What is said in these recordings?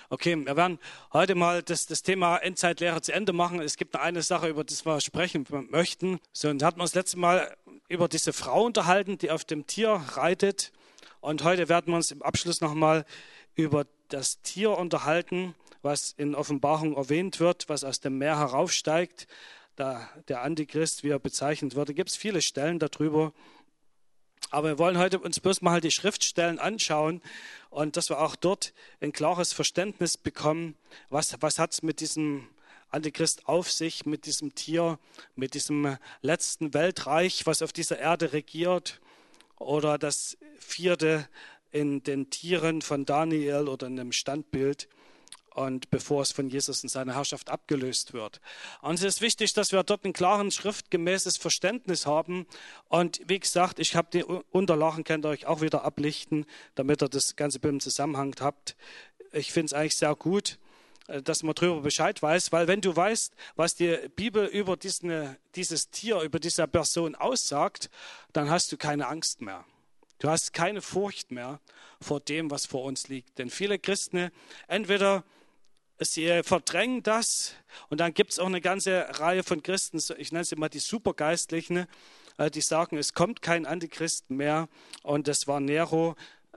Okay, wir werden heute mal das Thema Endzeitlehre zu Ende machen. Es gibt noch eine Sache, über die wir sprechen möchten. So, und hatten wir das letzte Mal über diese Frau unterhalten, die auf dem Tier reitet. Und heute werden wir uns im Abschluss nochmal über das Tier unterhalten, was in Offenbarung erwähnt wird, was aus dem Meer heraufsteigt. Der Antichrist, wie er bezeichnet wird. Da gibt es viele Stellen darüber. Aber wir wollen heute uns bloß mal die Schriftstellen anschauen und dass wir auch dort ein klares Verständnis bekommen, was hat es mit diesem Antichrist auf sich, mit diesem Tier, mit diesem letzten Weltreich, was auf dieser Erde regiert, oder das vierte in den Tieren von Daniel oder in dem Standbild. Und bevor es von Jesus in seiner Herrschaft abgelöst wird. Und es ist wichtig, dass wir dort ein klares, schriftgemäßes Verständnis haben. Und wie gesagt, ich habe die Unterlagen, könnt ihr euch auch wieder ablichten, damit ihr das ganze Bild im Zusammenhang habt. Ich finde es eigentlich sehr gut, dass man darüber Bescheid weiß, weil wenn du weißt, was die Bibel über dieses Tier, über diese Person aussagt, dann hast du keine Angst mehr. Du hast keine Furcht mehr vor dem, was vor uns liegt. Denn viele Christen, entweder sie verdrängen das und dann gibt es auch eine ganze Reihe von Christen, ich nenne sie mal die Supergeistlichen, die sagen, es kommt kein Antichrist mehr. Und das war Nero,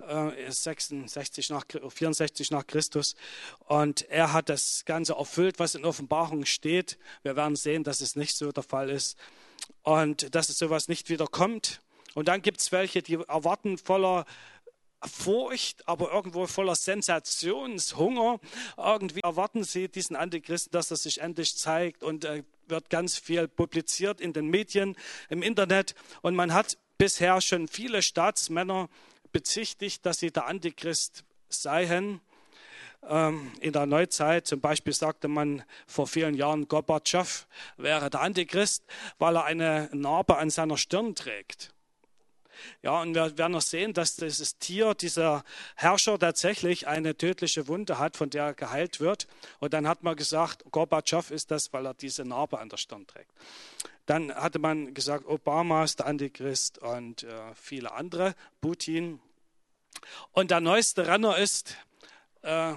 64 nach Christus. Und er hat das Ganze erfüllt, was in Offenbarung steht. Wir werden sehen, dass es nicht so der Fall ist und dass es sowas nicht wieder kommt. Und dann gibt es welche, die erwarten voller Furcht, aber irgendwo voller Sensationshunger. Irgendwie erwarten sie diesen Antichristen, dass er sich endlich zeigt, und wird ganz viel publiziert in den Medien, im Internet. Und man hat bisher schon viele Staatsmänner bezichtigt, dass sie der Antichrist seien. In der Neuzeit zum Beispiel sagte man vor vielen Jahren, Gorbatschow wäre der Antichrist, weil er eine Narbe an seiner Stirn trägt. Ja, und wir werden noch sehen, dass dieses Tier, dieser Herrscher tatsächlich eine tödliche Wunde hat, von der er geheilt wird. Und dann hat man gesagt, Gorbatschow ist das, weil er diese Narbe an der Stirn trägt. Dann hatte man gesagt, Obama ist der Antichrist und viele andere, Putin. Und der neueste Renner ist der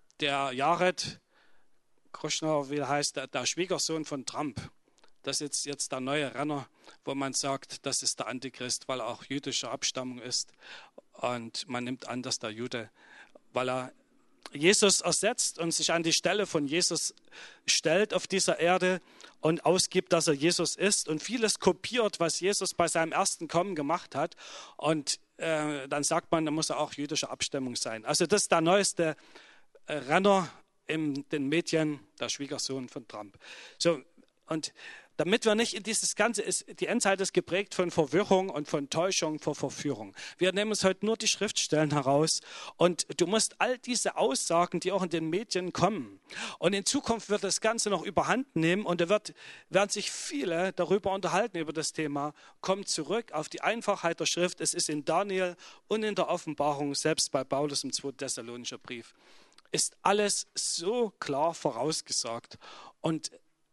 Jared Kushner, wie er heißt, der Schwiegersohn von Trump. Das ist jetzt der neue Renner, wo man sagt, das ist der Antichrist, weil er auch jüdischer Abstammung ist. Und man nimmt an, dass der Jude, weil er Jesus ersetzt und sich an die Stelle von Jesus stellt auf dieser Erde und ausgibt, dass er Jesus ist und vieles kopiert, was Jesus bei seinem ersten Kommen gemacht hat. Und dann sagt man, da muss er auch jüdischer Abstammung sein. Also das ist der neueste Renner in den Medien, der Schwiegersohn von Trump. So, und damit wir nicht in dieses Ganze, die Endzeit ist geprägt von Verwirrung und von Täuschung, von Verführung. Wir nehmen uns heute nur die Schriftstellen heraus und du musst all diese Aussagen, die auch in den Medien kommen, und in Zukunft wird das Ganze noch überhand nehmen und da werden sich viele darüber unterhalten, über das Thema. Kommt zurück auf die Einfachheit der Schrift. Es ist in Daniel und in der Offenbarung, selbst bei Paulus im 2. Thessalonischer Brief, ist alles so klar vorausgesagt und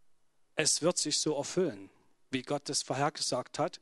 es wird sich so erfüllen, wie Gott es vorhergesagt hat.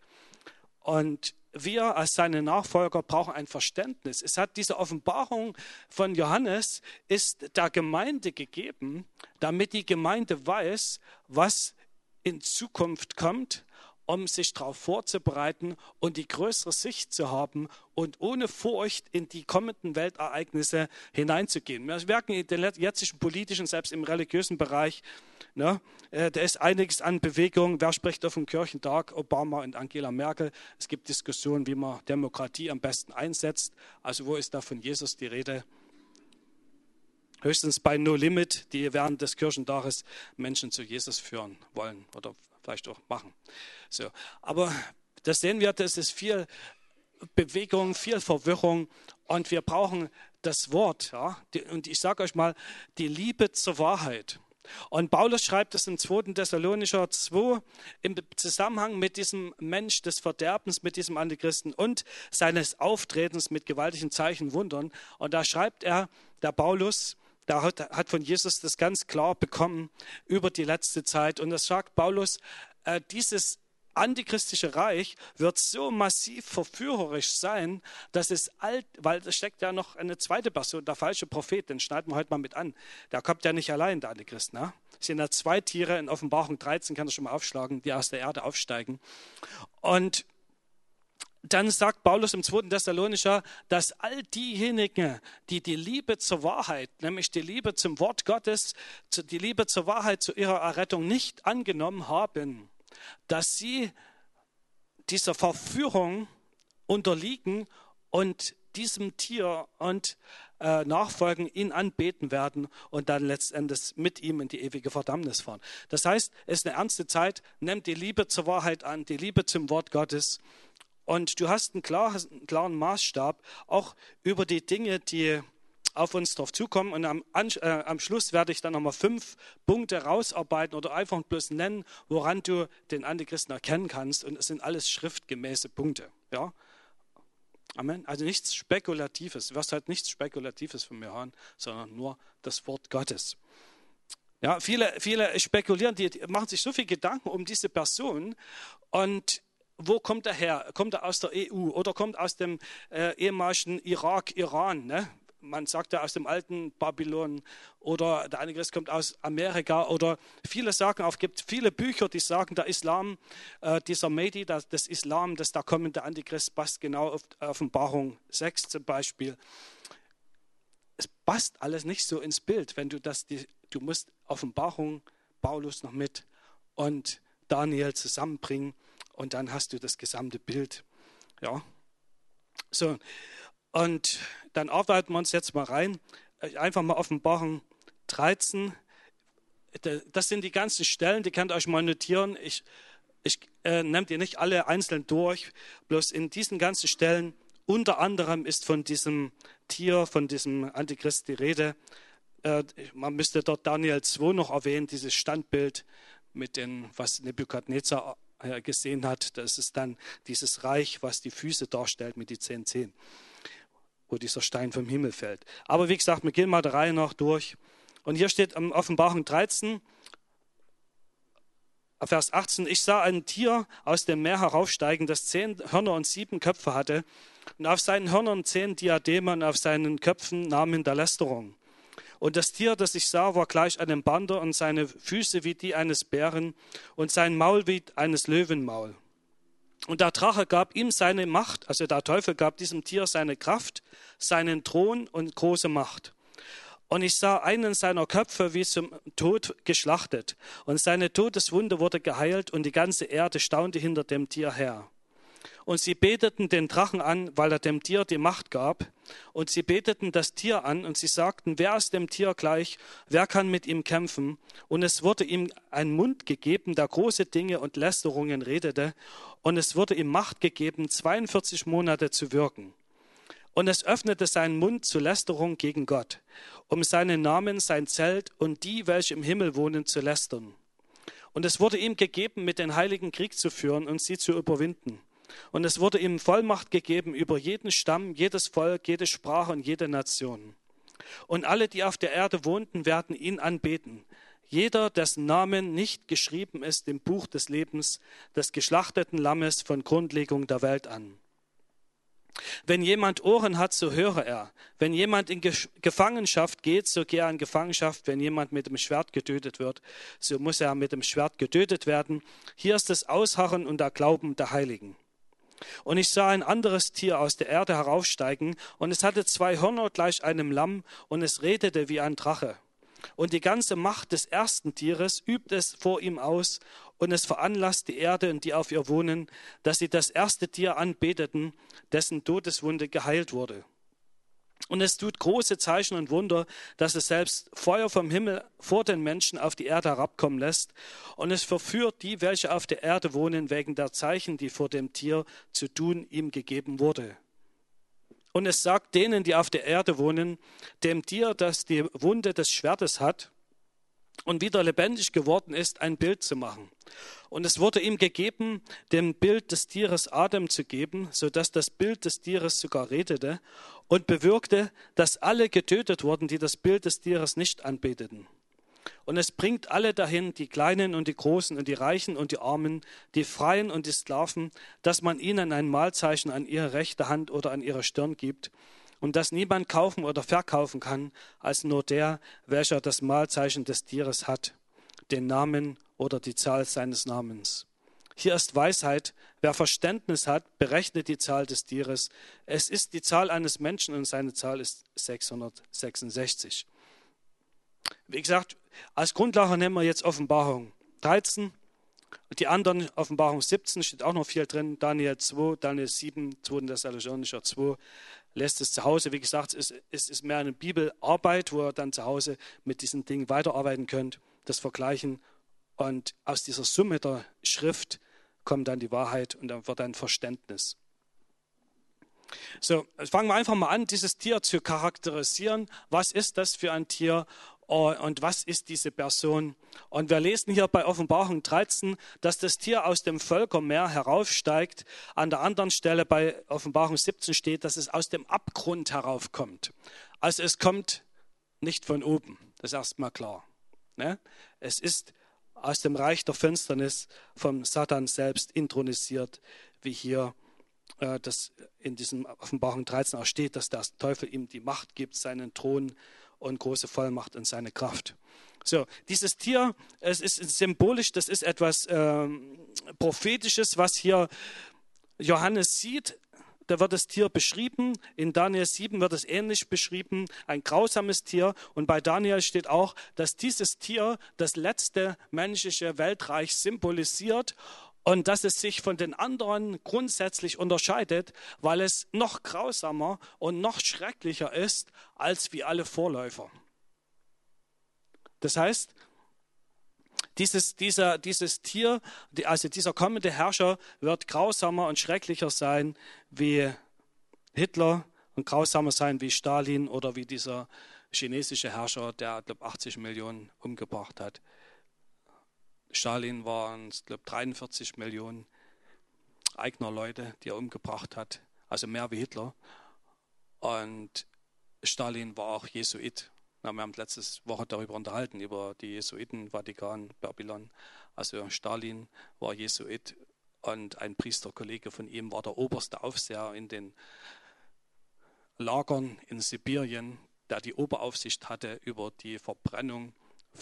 Und wir als seine Nachfolger brauchen ein Verständnis. Es hat diese Offenbarung von Johannes, ist der Gemeinde gegeben, damit die Gemeinde weiß, was in Zukunft kommt, um sich darauf vorzubereiten und die größere Sicht zu haben und ohne Furcht in die kommenden Weltereignisse hineinzugehen. Wir merken in den jetzigen politischen, selbst im religiösen Bereich, da ist einiges an Bewegung. Wer spricht auf dem Kirchentag? Obama und Angela Merkel. Es gibt Diskussionen, wie man Demokratie am besten einsetzt. Also wo ist da von Jesus die Rede? Höchstens bei No Limit, die während des Kirchentages Menschen zu Jesus führen wollen oder vielleicht auch machen. So. Aber das sehen wir, das ist viel Bewegung, viel Verwirrung und wir brauchen das Wort. Ja? Und ich sage euch mal, die Liebe zur Wahrheit. Und Paulus schreibt es im 2. Thessalonicher 2 im Zusammenhang mit diesem Mensch des Verderbens, mit diesem Antichristen und seines Auftretens mit gewaltigen Zeichen, Wundern. Und da schreibt er, der Paulus, der hat von Jesus das ganz klar bekommen über die letzte Zeit. Und das sagt Paulus, dieses antichristische Reich wird so massiv verführerisch sein, dass weil da steckt ja noch eine zweite Person, der falsche Prophet, den schneiden wir heute mal mit an. Der kommt ja nicht allein, der Antichrist. Ne? Es sind ja 2 Tiere in Offenbarung 13, kann er schon mal aufschlagen, die aus der Erde aufsteigen. Und dann sagt Paulus im 2. Thessalonicher, dass all diejenigen, die die Liebe zur Wahrheit, nämlich die Liebe zum Wort Gottes, die Liebe zur Wahrheit zu ihrer Errettung nicht angenommen haben, dass sie dieser Verführung unterliegen und diesem Tier und nachfolgen, ihn anbeten werden und dann letztendlich mit ihm in die ewige Verdammnis fahren. Das heißt, es ist eine ernste Zeit, nehmt die Liebe zur Wahrheit an, die Liebe zum Wort Gottes. Und du hast einen klaren Maßstab, auch über die Dinge, die auf uns drauf zukommen. Und am Schluss werde ich dann nochmal 5 Punkte rausarbeiten oder einfach bloß nennen, woran du den Antichristen erkennen kannst. Und es sind alles schriftgemäße Punkte. Ja? Amen. Also nichts Spekulatives. Du wirst halt nichts Spekulatives von mir hören, sondern nur das Wort Gottes. Ja, viele spekulieren, die machen sich so viel Gedanken um diese Person. Und wo kommt er her? Kommt er aus der EU oder kommt aus dem ehemaligen Irak, Iran? Ne? Man sagt ja aus dem alten Babylon oder der Antichrist kommt aus Amerika oder viele sagen auch, es gibt viele Bücher, die sagen, der Islam, dieser Mahdi, das Islam, das da kommende Antichrist passt genau auf Offenbarung 6 zum Beispiel. Es passt alles nicht so ins Bild, wenn du du musst Offenbarung, Paulus noch mit und Daniel zusammenbringen und dann hast du das gesamte Bild. Ja, so. Und dann arbeiten wir uns jetzt mal rein. Einfach mal Offenbarung 13. Das sind die ganzen Stellen, die könnt ihr euch mal notieren. Ich nehme die nicht alle einzeln durch. Bloß in diesen ganzen Stellen, unter anderem ist von diesem Tier, von diesem Antichrist die Rede. Man müsste dort Daniel 2 noch erwähnen, dieses Standbild mit dem, was Nebukadnezar gesehen hat. Das ist dann dieses Reich, was die Füße darstellt mit die 10 Zehen, wo dieser Stein vom Himmel fällt. Aber wie gesagt, wir gehen mal der Reihe nach durch. Und hier steht am Offenbarung 13, Vers 18, ich sah ein Tier aus dem Meer heraufsteigen, das 10 Hörner und 7 Köpfe hatte. Und auf seinen Hörnern 10 Diademe und auf seinen Köpfen Namen der Lästerung. Und das Tier, das ich sah, war gleich einem Bander und seine Füße wie die eines Bären und sein Maul wie eines Löwenmaul. Und der Drache gab ihm seine Macht, also der Teufel gab diesem Tier seine Kraft, seinen Thron und große Macht. Und ich sah einen seiner Köpfe wie zum Tod geschlachtet. Und seine Todeswunde wurde geheilt und die ganze Erde staunte hinter dem Tier her. Und sie beteten den Drachen an, weil er dem Tier die Macht gab. Und sie beteten das Tier an und sie sagten, wer ist dem Tier gleich, wer kann mit ihm kämpfen? Und es wurde ihm ein Mund gegeben, der große Dinge und Lästerungen redete. Und es wurde ihm Macht gegeben, 42 Monate zu wirken. Und es öffnete seinen Mund zur Lästerung gegen Gott, um seinen Namen, sein Zelt und die, welche im Himmel wohnen, zu lästern. Und es wurde ihm gegeben, mit den Heiligen Krieg zu führen und sie zu überwinden. Und es wurde ihm Vollmacht gegeben über jeden Stamm, jedes Volk, jede Sprache und jede Nation. Und alle, die auf der Erde wohnten, werden ihn anbeten. Jeder, dessen Namen nicht geschrieben ist im Buch des Lebens des geschlachteten Lammes von Grundlegung der Welt an. Wenn jemand Ohren hat, so höre er. Wenn jemand in Gefangenschaft geht, so gehe er in Gefangenschaft. Wenn jemand mit dem Schwert getötet wird, so muss er mit dem Schwert getötet werden. Hier ist das Ausharren und der Glauben der Heiligen. Und ich sah ein anderes Tier aus der Erde heraufsteigen, und es hatte 2 Hörner gleich einem Lamm, und es redete wie ein Drache. Und die ganze Macht des ersten Tieres übt es vor ihm aus, und es veranlasst die Erde und die auf ihr wohnen, dass sie das erste Tier anbeteten, dessen Todeswunde geheilt wurde. Und es tut große Zeichen und Wunder, dass es selbst Feuer vom Himmel vor den Menschen auf die Erde herabkommen lässt. Und es verführt die, welche auf der Erde wohnen, wegen der Zeichen, die vor dem Tier zu tun ihm gegeben wurde. Und es sagt denen, die auf der Erde wohnen, dem Tier, das die Wunde des Schwertes hat und wieder lebendig geworden ist, ein Bild zu machen. Und es wurde ihm gegeben, dem Bild des Tieres Atem zu geben, sodass das Bild des Tieres sogar redete und bewirkte, dass alle getötet wurden, die das Bild des Tieres nicht anbeteten. Und es bringt alle dahin, die Kleinen und die Großen und die Reichen und die Armen, die Freien und die Sklaven, dass man ihnen ein Mahlzeichen an ihre rechte Hand oder an ihre Stirn gibt und dass niemand kaufen oder verkaufen kann, als nur der, welcher das Mahlzeichen des Tieres hat, den Namen oder die Zahl seines Namens. Hier ist Weisheit. Wer Verständnis hat, berechnet die Zahl des Tieres. Es ist die Zahl eines Menschen und seine Zahl ist 666. Wie gesagt, als Grundlage nehmen wir jetzt Offenbarung 13. Die anderen, Offenbarung 17, steht auch noch viel drin. Daniel 2, Daniel 7, 2. Thessalonicher 2. Lässt es zu Hause. Wie gesagt, es ist mehr eine Bibelarbeit, wo ihr dann zu Hause mit diesen Dingen weiterarbeiten könnt, das vergleichen. Und aus dieser Summe der Schrift kommt dann die Wahrheit und dann wird ein Verständnis. So, fangen wir einfach mal an, dieses Tier zu charakterisieren. Was ist das für ein Tier und was ist diese Person? Und wir lesen hier bei Offenbarung 13, dass das Tier aus dem Völkermeer heraufsteigt. An der anderen Stelle bei Offenbarung 17 steht, dass es aus dem Abgrund heraufkommt. Also es kommt nicht von oben, das ist erstmal klar. Ne? Es ist aus dem Reich der Finsternis vom Satan selbst intronisiert, wie hier das in diesem Offenbarung 13 auch steht, dass der Teufel ihm die Macht gibt, seinen Thron und große Vollmacht und seine Kraft. So, dieses Tier, es ist symbolisch, das ist etwas Prophetisches, was hier Johannes sieht. Da wird das Tier beschrieben. In Daniel 7 wird es ähnlich beschrieben, ein grausames Tier. Und bei Daniel steht auch, dass dieses Tier das letzte menschliche Weltreich symbolisiert und dass es sich von den anderen grundsätzlich unterscheidet, weil es noch grausamer und noch schrecklicher ist als wie alle Vorläufer. Das heißt, dieses Tier, also dieser kommende Herrscher, wird grausamer und schrecklicher sein wie Hitler und grausamer sein wie Stalin oder wie dieser chinesische Herrscher, der, glaube 80 Millionen umgebracht hat. Stalin waren, glaube 43 Millionen eigener Leute, die er umgebracht hat, also mehr wie Hitler. Und Stalin war auch Jesuit. Na, wir haben letzte Woche darüber unterhalten, über die Jesuiten, Vatikan, Babylon. Also Stalin war Jesuit und ein Priesterkollege von ihm war der oberste Aufseher in den Lagern in Sibirien, der die Oberaufsicht hatte über die Verbrennung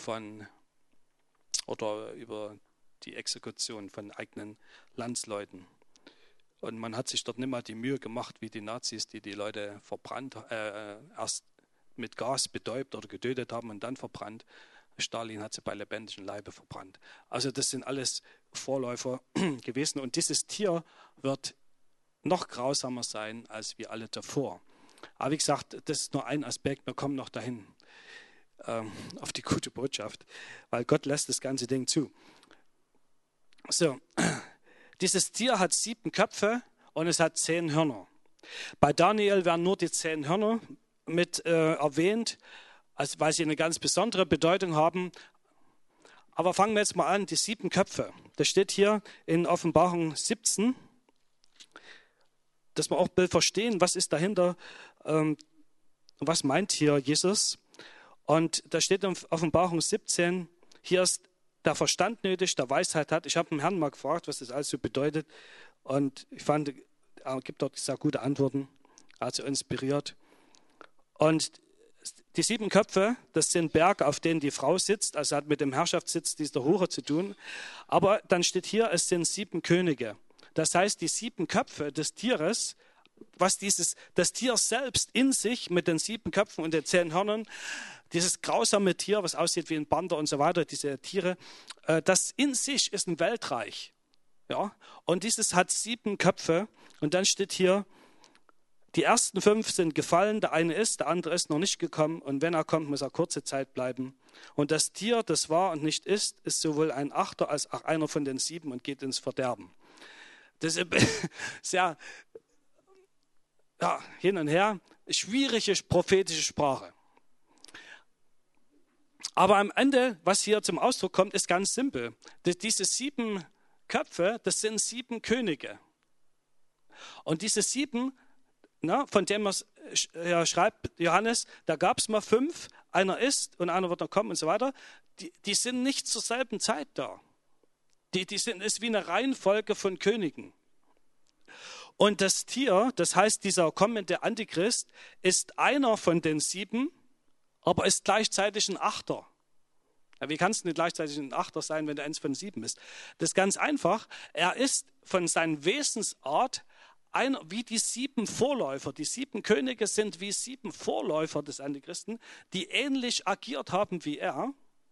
oder über die Exekution von eigenen Landsleuten. Und man hat sich dort nicht mal die Mühe gemacht, wie die Nazis, die Leute erst mit Gas betäubt oder getötet haben und dann verbrannt. Stalin hat sie bei lebendigem Leibe verbrannt. Also das sind alles Vorläufer gewesen. Und dieses Tier wird noch grausamer sein als wir alle davor. Aber wie gesagt, das ist nur ein Aspekt. Wir kommen noch dahin auf die gute Botschaft, weil Gott lässt das ganze Ding zu. So, dieses Tier hat 7 Köpfe und es hat 10 Hörner. Bei Daniel werden nur die 10 Hörner mit erwähnt, also weil sie eine ganz besondere Bedeutung haben. Aber fangen wir jetzt mal an, die 7 Köpfe. Das steht hier in Offenbarung 17, dass wir auch Bild verstehen, was ist dahinter, was meint hier Jesus. Und da steht in Offenbarung 17, hier ist der Verstand nötig, der Weisheit hat. Ich habe den Herrn mal gefragt, was das alles so bedeutet. Und ich fand, er gibt dort sehr gute Antworten, also inspiriert. Und die 7 Köpfe, das sind Berge, auf denen die Frau sitzt, also hat mit dem Herrschaftssitz dieser Hure zu tun. Aber dann steht hier, es sind 7 Könige. Das heißt, die 7 Köpfe des Tieres, was das Tier selbst in sich mit den 7 Köpfen und den 10 Hörnern, dieses grausame Tier, was aussieht wie ein Panther und so weiter, diese Tiere, das in sich ist ein Weltreich. Ja? Und dieses hat 7 Köpfe und dann steht hier, die ersten 5 sind gefallen, der eine ist, der andere ist noch nicht gekommen und wenn er kommt, muss er kurze Zeit bleiben. Und das Tier, das war und nicht ist sowohl ein Achter als auch einer von den 7 und geht ins Verderben. Das ist sehr hin und her, schwierige prophetische Sprache. Aber am Ende, was hier zum Ausdruck kommt, ist ganz simpel. Diese 7 Köpfe, das sind 7 Könige. Und diese 7, von dem er schreibt, Johannes, da gab es mal 5, einer ist und einer wird noch kommen und so weiter. die sind nicht zur selben Zeit da. Ist wie eine Reihenfolge von Königen. Und das Tier, das heißt, dieser kommende Antichrist, ist einer von den 7, aber ist gleichzeitig ein Achter. Ja, wie kann es nicht gleichzeitig ein Achter sein, wenn er eins von 7 ist? Das ist ganz einfach. Er ist von seiner Wesensart einer wie die 7 Vorläufer. Die 7 Könige sind wie 7 Vorläufer des Antichristen, die ähnlich agiert haben wie er.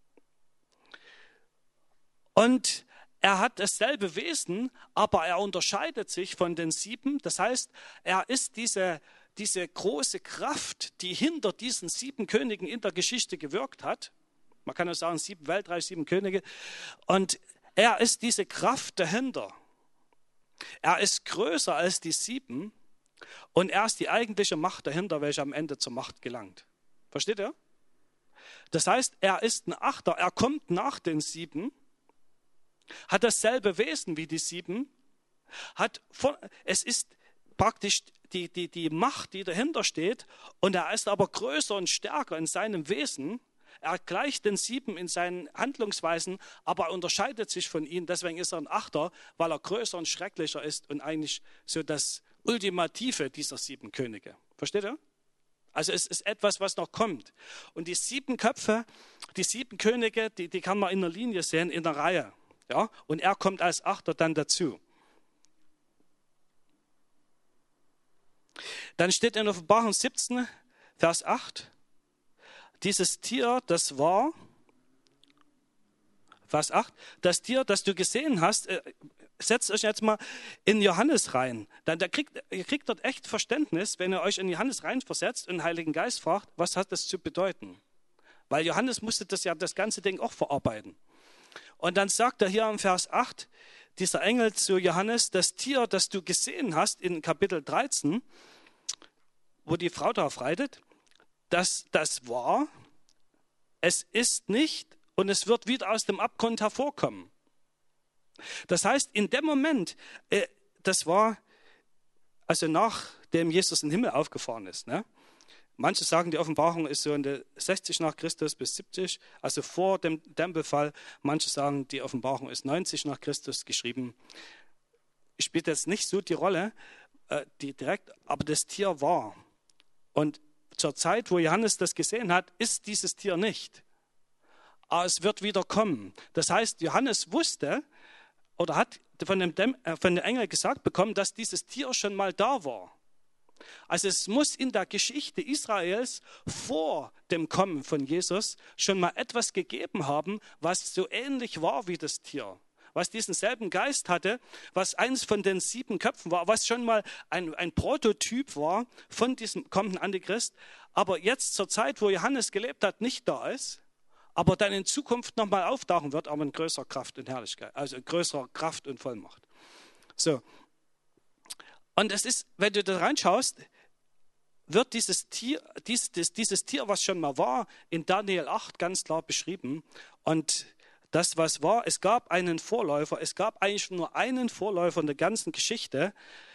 Und er hat dasselbe Wesen, aber er unterscheidet sich von den 7. Das heißt, er ist diese große Kraft, die hinter diesen 7 Königen in der Geschichte gewirkt hat. Man kann auch sagen, 7 Weltreich, 7 Könige. Und er ist diese Kraft dahinter. Er ist größer als die 7 und er ist die eigentliche Macht dahinter, welche am Ende zur Macht gelangt. Versteht ihr? Das heißt, er ist ein Achter, er kommt nach den 7, hat dasselbe Wesen wie die 7, es ist praktisch die Macht, die dahinter steht, und er ist aber größer und stärker in seinem Wesen. Er gleicht den 7 in seinen Handlungsweisen, aber er unterscheidet sich von ihnen. Deswegen ist er ein Achter, weil er größer und schrecklicher ist und eigentlich so das Ultimative dieser 7 Könige. Versteht ihr? Also es ist etwas, was noch kommt. Und die 7 Köpfe, die 7 Könige, die kann man in der Linie sehen, in der Reihe. Ja? Und er kommt als Achter dann dazu. Dann steht in Offenbarung 17, Vers 8, dieses Tier, das war, Vers 8, das Tier, das du gesehen hast, setzt euch jetzt mal in Johannes rein. Ihr kriegt dort echt Verständnis, wenn ihr euch in Johannes rein versetzt und den Heiligen Geist fragt, was hat das zu bedeuten? Weil Johannes musste das ganze Ding auch verarbeiten. Und dann sagt er hier im Vers 8, dieser Engel zu Johannes, das Tier, das du gesehen hast in Kapitel 13, wo die Frau darauf reitet, das war, es ist nicht und es wird wieder aus dem Abgrund hervorkommen. Das heißt, in dem Moment, das war, also nachdem Jesus in den Himmel aufgefahren ist. Ne? Manche sagen, die Offenbarung ist so in der 60 nach Christus bis 70, also vor dem Tempelfall. Manche sagen, die Offenbarung ist 90 nach Christus geschrieben. Spielt jetzt nicht so die Rolle, aber das Tier war. Und zur Zeit, wo Johannes das gesehen hat, ist dieses Tier nicht. Aber es wird wieder kommen. Das heißt, Johannes wusste oder hat von dem Engel gesagt bekommen, dass dieses Tier schon mal da war. Also es muss in der Geschichte Israels vor dem Kommen von Jesus schon mal etwas gegeben haben, was so ähnlich war wie das Tier. Was diesen selben Geist hatte, was eins von den 7 Köpfen war, was schon mal ein Prototyp war von diesem kommenden Antichrist, aber jetzt zur Zeit, wo Johannes gelebt hat, nicht da ist, aber dann in Zukunft nochmal auftauchen wird, aber in größerer Kraft und Herrlichkeit, also in größerer Kraft und Vollmacht. So. Und es ist, wenn du da reinschaust, wird dieses Tier, was schon mal war, in Daniel 8 ganz klar beschrieben. Und das, was war, es gab einen Vorläufer, es gab eigentlich nur einen Vorläufer in der ganzen Geschichte,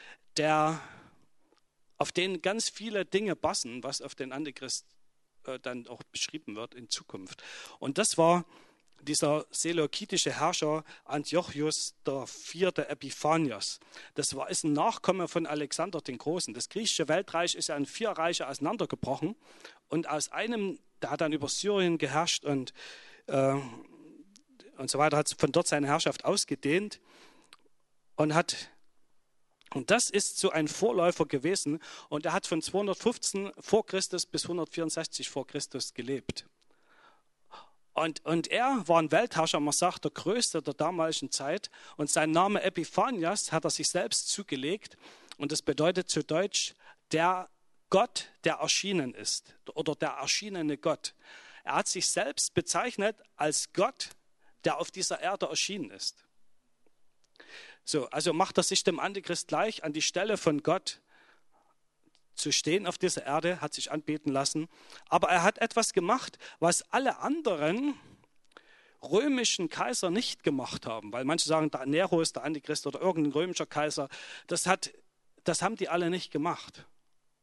auf den ganz viele Dinge passen, was auf den Antichrist dann auch beschrieben wird in Zukunft. Und das war dieser seleukitische Herrscher Antiochus IV. Epiphanios. Ist ein Nachkomme von Alexander den Großen. Das griechische Weltreich ist ja in 4 Reiche auseinandergebrochen. Und aus einem, der hat dann über Syrien geherrscht und so weiter, hat von dort seine Herrschaft ausgedehnt und das ist so ein Vorläufer gewesen und er hat von 215 vor Christus bis 164 vor Christus gelebt. Und er war ein Weltherrscher, man sagt, der größte der damaligen Zeit. Und sein Name Epiphanias hat er sich selbst zugelegt. Und das bedeutet zu Deutsch, der Gott, der erschienen ist. Oder der erschienene Gott. Er hat sich selbst bezeichnet als Gott, der auf dieser Erde erschienen ist. So, also macht er sich dem Antichrist gleich an die Stelle von Gott zu stehen auf dieser Erde, hat sich anbeten lassen. Aber er hat etwas gemacht, was alle anderen römischen Kaiser nicht gemacht haben. Weil manche sagen, Nero ist der Antichrist oder irgendein römischer Kaiser. Das haben die alle nicht gemacht.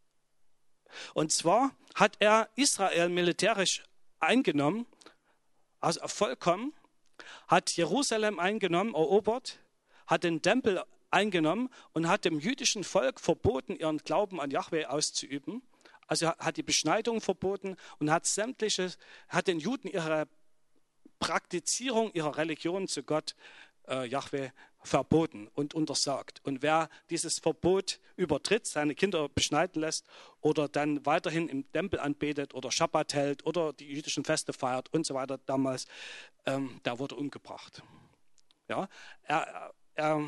Und zwar hat er Israel militärisch eingenommen also vollkommen, hat Jerusalem eingenommen, erobert, hat den Tempel eingenommen und hat dem jüdischen Volk verboten, ihren Glauben an Jahwe auszuüben. Also hat die Beschneidung verboten und hat den Juden ihre Praktizierung ihrer Religion zu Gott, Jahwe, verboten und untersagt. Und wer dieses Verbot übertritt, seine Kinder beschneiden lässt oder dann weiterhin im Tempel anbetet oder Schabbat hält oder die jüdischen Feste feiert und so weiter damals, der wurde umgebracht. Ja, er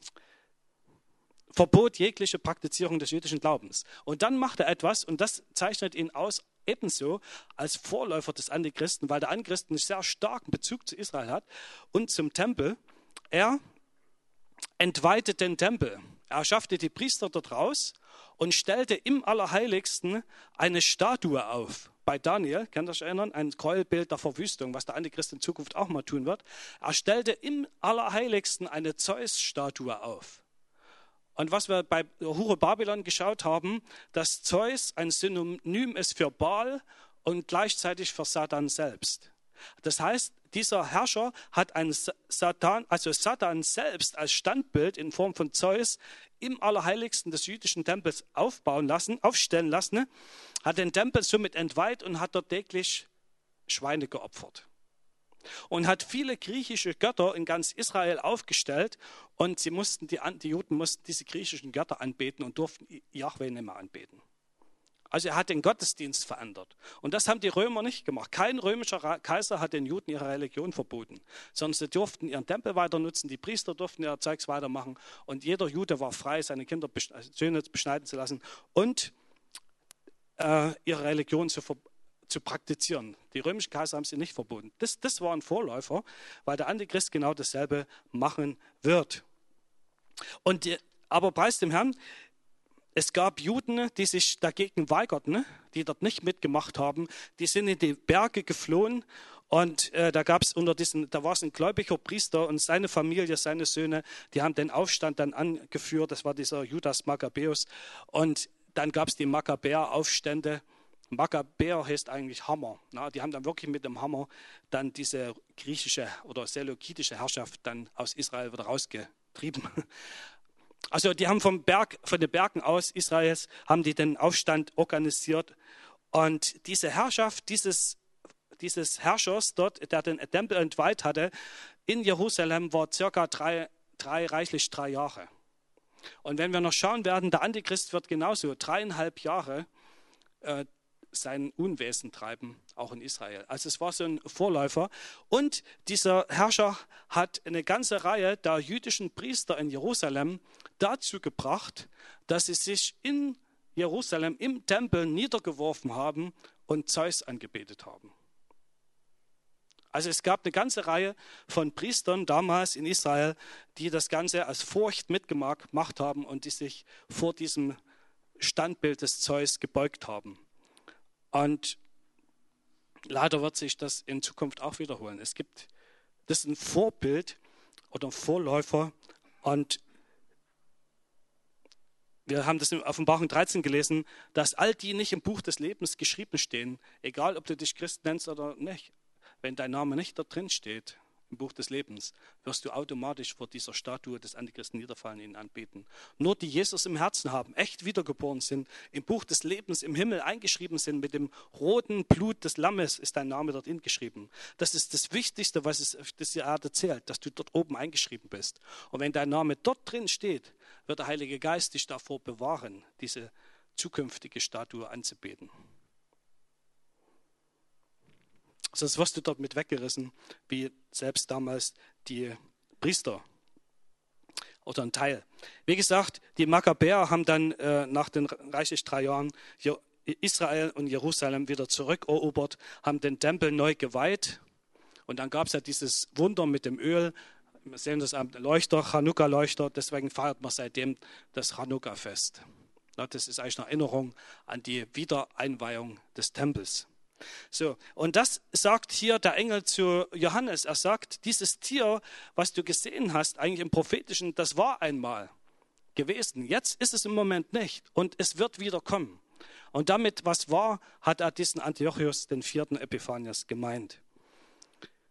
verbot jegliche Praktizierung des jüdischen Glaubens. Und dann macht er etwas, und das zeichnet ihn aus, ebenso als Vorläufer des Antichristen, weil der Antichrist einen sehr starken Bezug zu Israel hat und zum Tempel. Er entweihte den Tempel. Er schaffte die Priester dort raus und stellte im Allerheiligsten eine Statue auf. Bei Daniel, könnt ihr euch erinnern, ein Gräuelbild der Verwüstung, was der Antichrist in Zukunft auch mal tun wird. Er stellte im Allerheiligsten eine Zeus-Statue auf. Und was wir bei Hure Babylon geschaut haben, dass Zeus ein Synonym ist für Baal und gleichzeitig für Satan selbst. Das heißt, dieser Herrscher hat einen Satan selbst als Standbild in Form von Zeus im Allerheiligsten des jüdischen Tempels aufstellen lassen, hat den Tempel somit entweiht und hat dort täglich Schweine geopfert. Und hat viele griechische Götter in ganz Israel aufgestellt und die Juden mussten diese griechischen Götter anbeten und durften Jahwe nicht mehr anbeten. Also er hat den Gottesdienst verändert. Und das haben die Römer nicht gemacht. Kein römischer Kaiser hat den Juden ihre Religion verboten, sondern sie durften ihren Tempel weiter nutzen, die Priester durften ihr Zeugs weitermachen und jeder Jude war frei, seine Söhne beschneiden zu lassen und ihre Religion zu praktizieren. Die römischen Kaiser haben sie nicht verboten. Das war ein Vorläufer, weil der Antichrist genau dasselbe machen wird. Aber preis dem Herrn, es gab Juden, die sich dagegen weigerten, die dort nicht mitgemacht haben. Die sind in die Berge geflohen und da war es ein gläubiger Priester und seine Familie, seine Söhne, die haben den Aufstand dann angeführt. Das war dieser Judas Makkabäus. Und dann gab es die Makkabäer-Aufstände. Makkabäer heißt eigentlich Hammer. Die haben dann wirklich mit dem Hammer dann diese griechische oder seleukitische Herrschaft dann aus Israel wieder rausgetrieben. Also die haben von den Bergen aus Israels, haben die den Aufstand organisiert. Und diese Herrschaft dieses Herrschers dort, der den Tempel entweiht hatte, in Jerusalem war circa reichlich 3 Jahre. Und wenn wir noch schauen werden, der Antichrist wird genauso 3,5 Jahre sein Unwesen treiben, auch in Israel. Also es war so ein Vorläufer. Und dieser Herrscher hat eine ganze Reihe der jüdischen Priester in Jerusalem dazu gebracht, dass sie sich in Jerusalem im Tempel niedergeworfen haben und Zeus angebetet haben. Also es gab eine ganze Reihe von Priestern damals in Israel, die das Ganze als Furcht mitgemacht haben und die sich vor diesem Standbild des Zeus gebeugt haben. Und leider wird sich das in Zukunft auch wiederholen. Das ist ein Vorbild oder ein Vorläufer. Und wir haben das in Offenbarung 13 gelesen, dass all die nicht im Buch des Lebens geschrieben stehen, egal ob du dich Christ nennst oder nicht. Wenn dein Name nicht da drin steht, im Buch des Lebens, wirst du automatisch vor dieser Statue des Antichristen niederfallen und ihn anbeten. Nur die Jesus im Herzen haben, echt wiedergeboren sind, im Buch des Lebens im Himmel eingeschrieben sind, mit dem roten Blut des Lammes ist dein Name dort geschrieben. Das ist das Wichtigste, was es auf dieser Erde zählt, dass du dort oben eingeschrieben bist. Und wenn dein Name dort drin steht, wird der Heilige Geist dich davor bewahren, diese zukünftige Statue anzubeten. Sonst wirst du dort mit weggerissen, wie selbst damals die Priester oder ein Teil. Wie gesagt, die Makkabäer haben dann nach den reichlich 3 Jahren Israel und Jerusalem wieder zurückerobert, haben den Tempel neu geweiht. Und dann gab es ja dieses Wunder mit dem Öl. Wir sehen das am Leuchter, Chanukka-Leuchter. Deswegen feiert man seitdem das Chanukka-Fest. Das ist eigentlich eine Erinnerung an die Wiedereinweihung des Tempels. So, und das sagt hier der Engel zu Johannes. Er sagt, dieses Tier, was du gesehen hast, eigentlich im Prophetischen, das war einmal gewesen. Jetzt ist es im Moment nicht und es wird wieder kommen. Und damit, was war, hat er diesen Antiochus, den 4. Epiphanias, gemeint.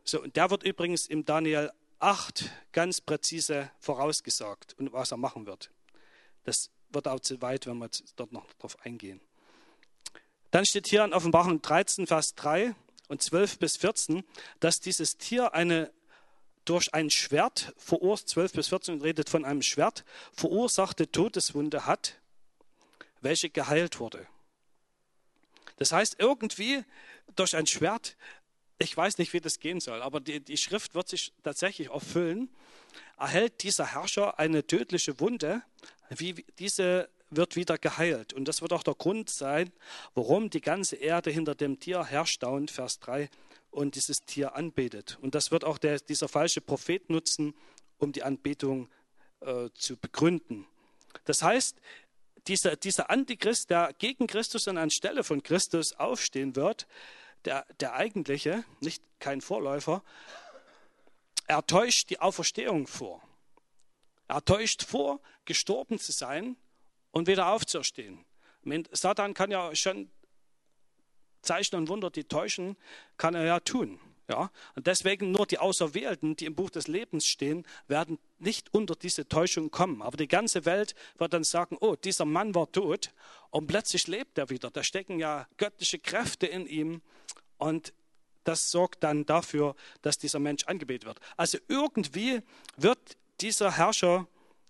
So, und der wird übrigens im Daniel 8 ganz präzise vorausgesagt und was er machen wird. Das wird auch zu weit, wenn wir jetzt dort noch drauf eingehen. Dann steht hier in Offenbarung 13, Vers 3 und 12 bis 14, dass dieses Tier durch ein Schwert verursacht, 12 bis 14 redet von einem Schwert, verursachte Todeswunde hat, welche geheilt wurde. Das heißt, irgendwie durch ein Schwert, ich weiß nicht, wie das gehen soll, aber die Schrift wird sich tatsächlich erfüllen, erhält dieser Herrscher eine tödliche Wunde, diese wird wieder geheilt. Und das wird auch der Grund sein, warum die ganze Erde hinter dem Tier herstaunt, Vers 3, und dieses Tier anbetet. Und das wird auch dieser falsche Prophet nutzen, um die Anbetung zu begründen. Das heißt, dieser Antichrist, der gegen Christus und anstelle von Christus aufstehen wird, der eigentliche, nicht kein Vorläufer, er täuscht die Auferstehung vor. Er täuscht vor, gestorben zu sein und wieder aufzuerstehen. Satan kann ja schon Zeichen und Wunder, die täuschen, kann er ja tun. Ja? Und deswegen nur die Auserwählten, die im Buch des Lebens stehen, werden nicht unter diese Täuschung kommen. Aber die ganze Welt wird dann sagen, oh, dieser Mann war tot und plötzlich lebt er wieder. Da stecken ja göttliche Kräfte in ihm und das sorgt dann dafür, dass dieser Mensch angebetet wird. Also irgendwie wird dieser Herrscher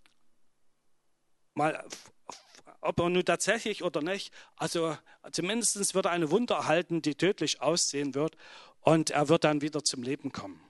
mal, ob er nun tatsächlich oder nicht, also zumindest wird er eine Wunde erhalten, die tödlich aussehen wird und er wird dann wieder zum Leben kommen.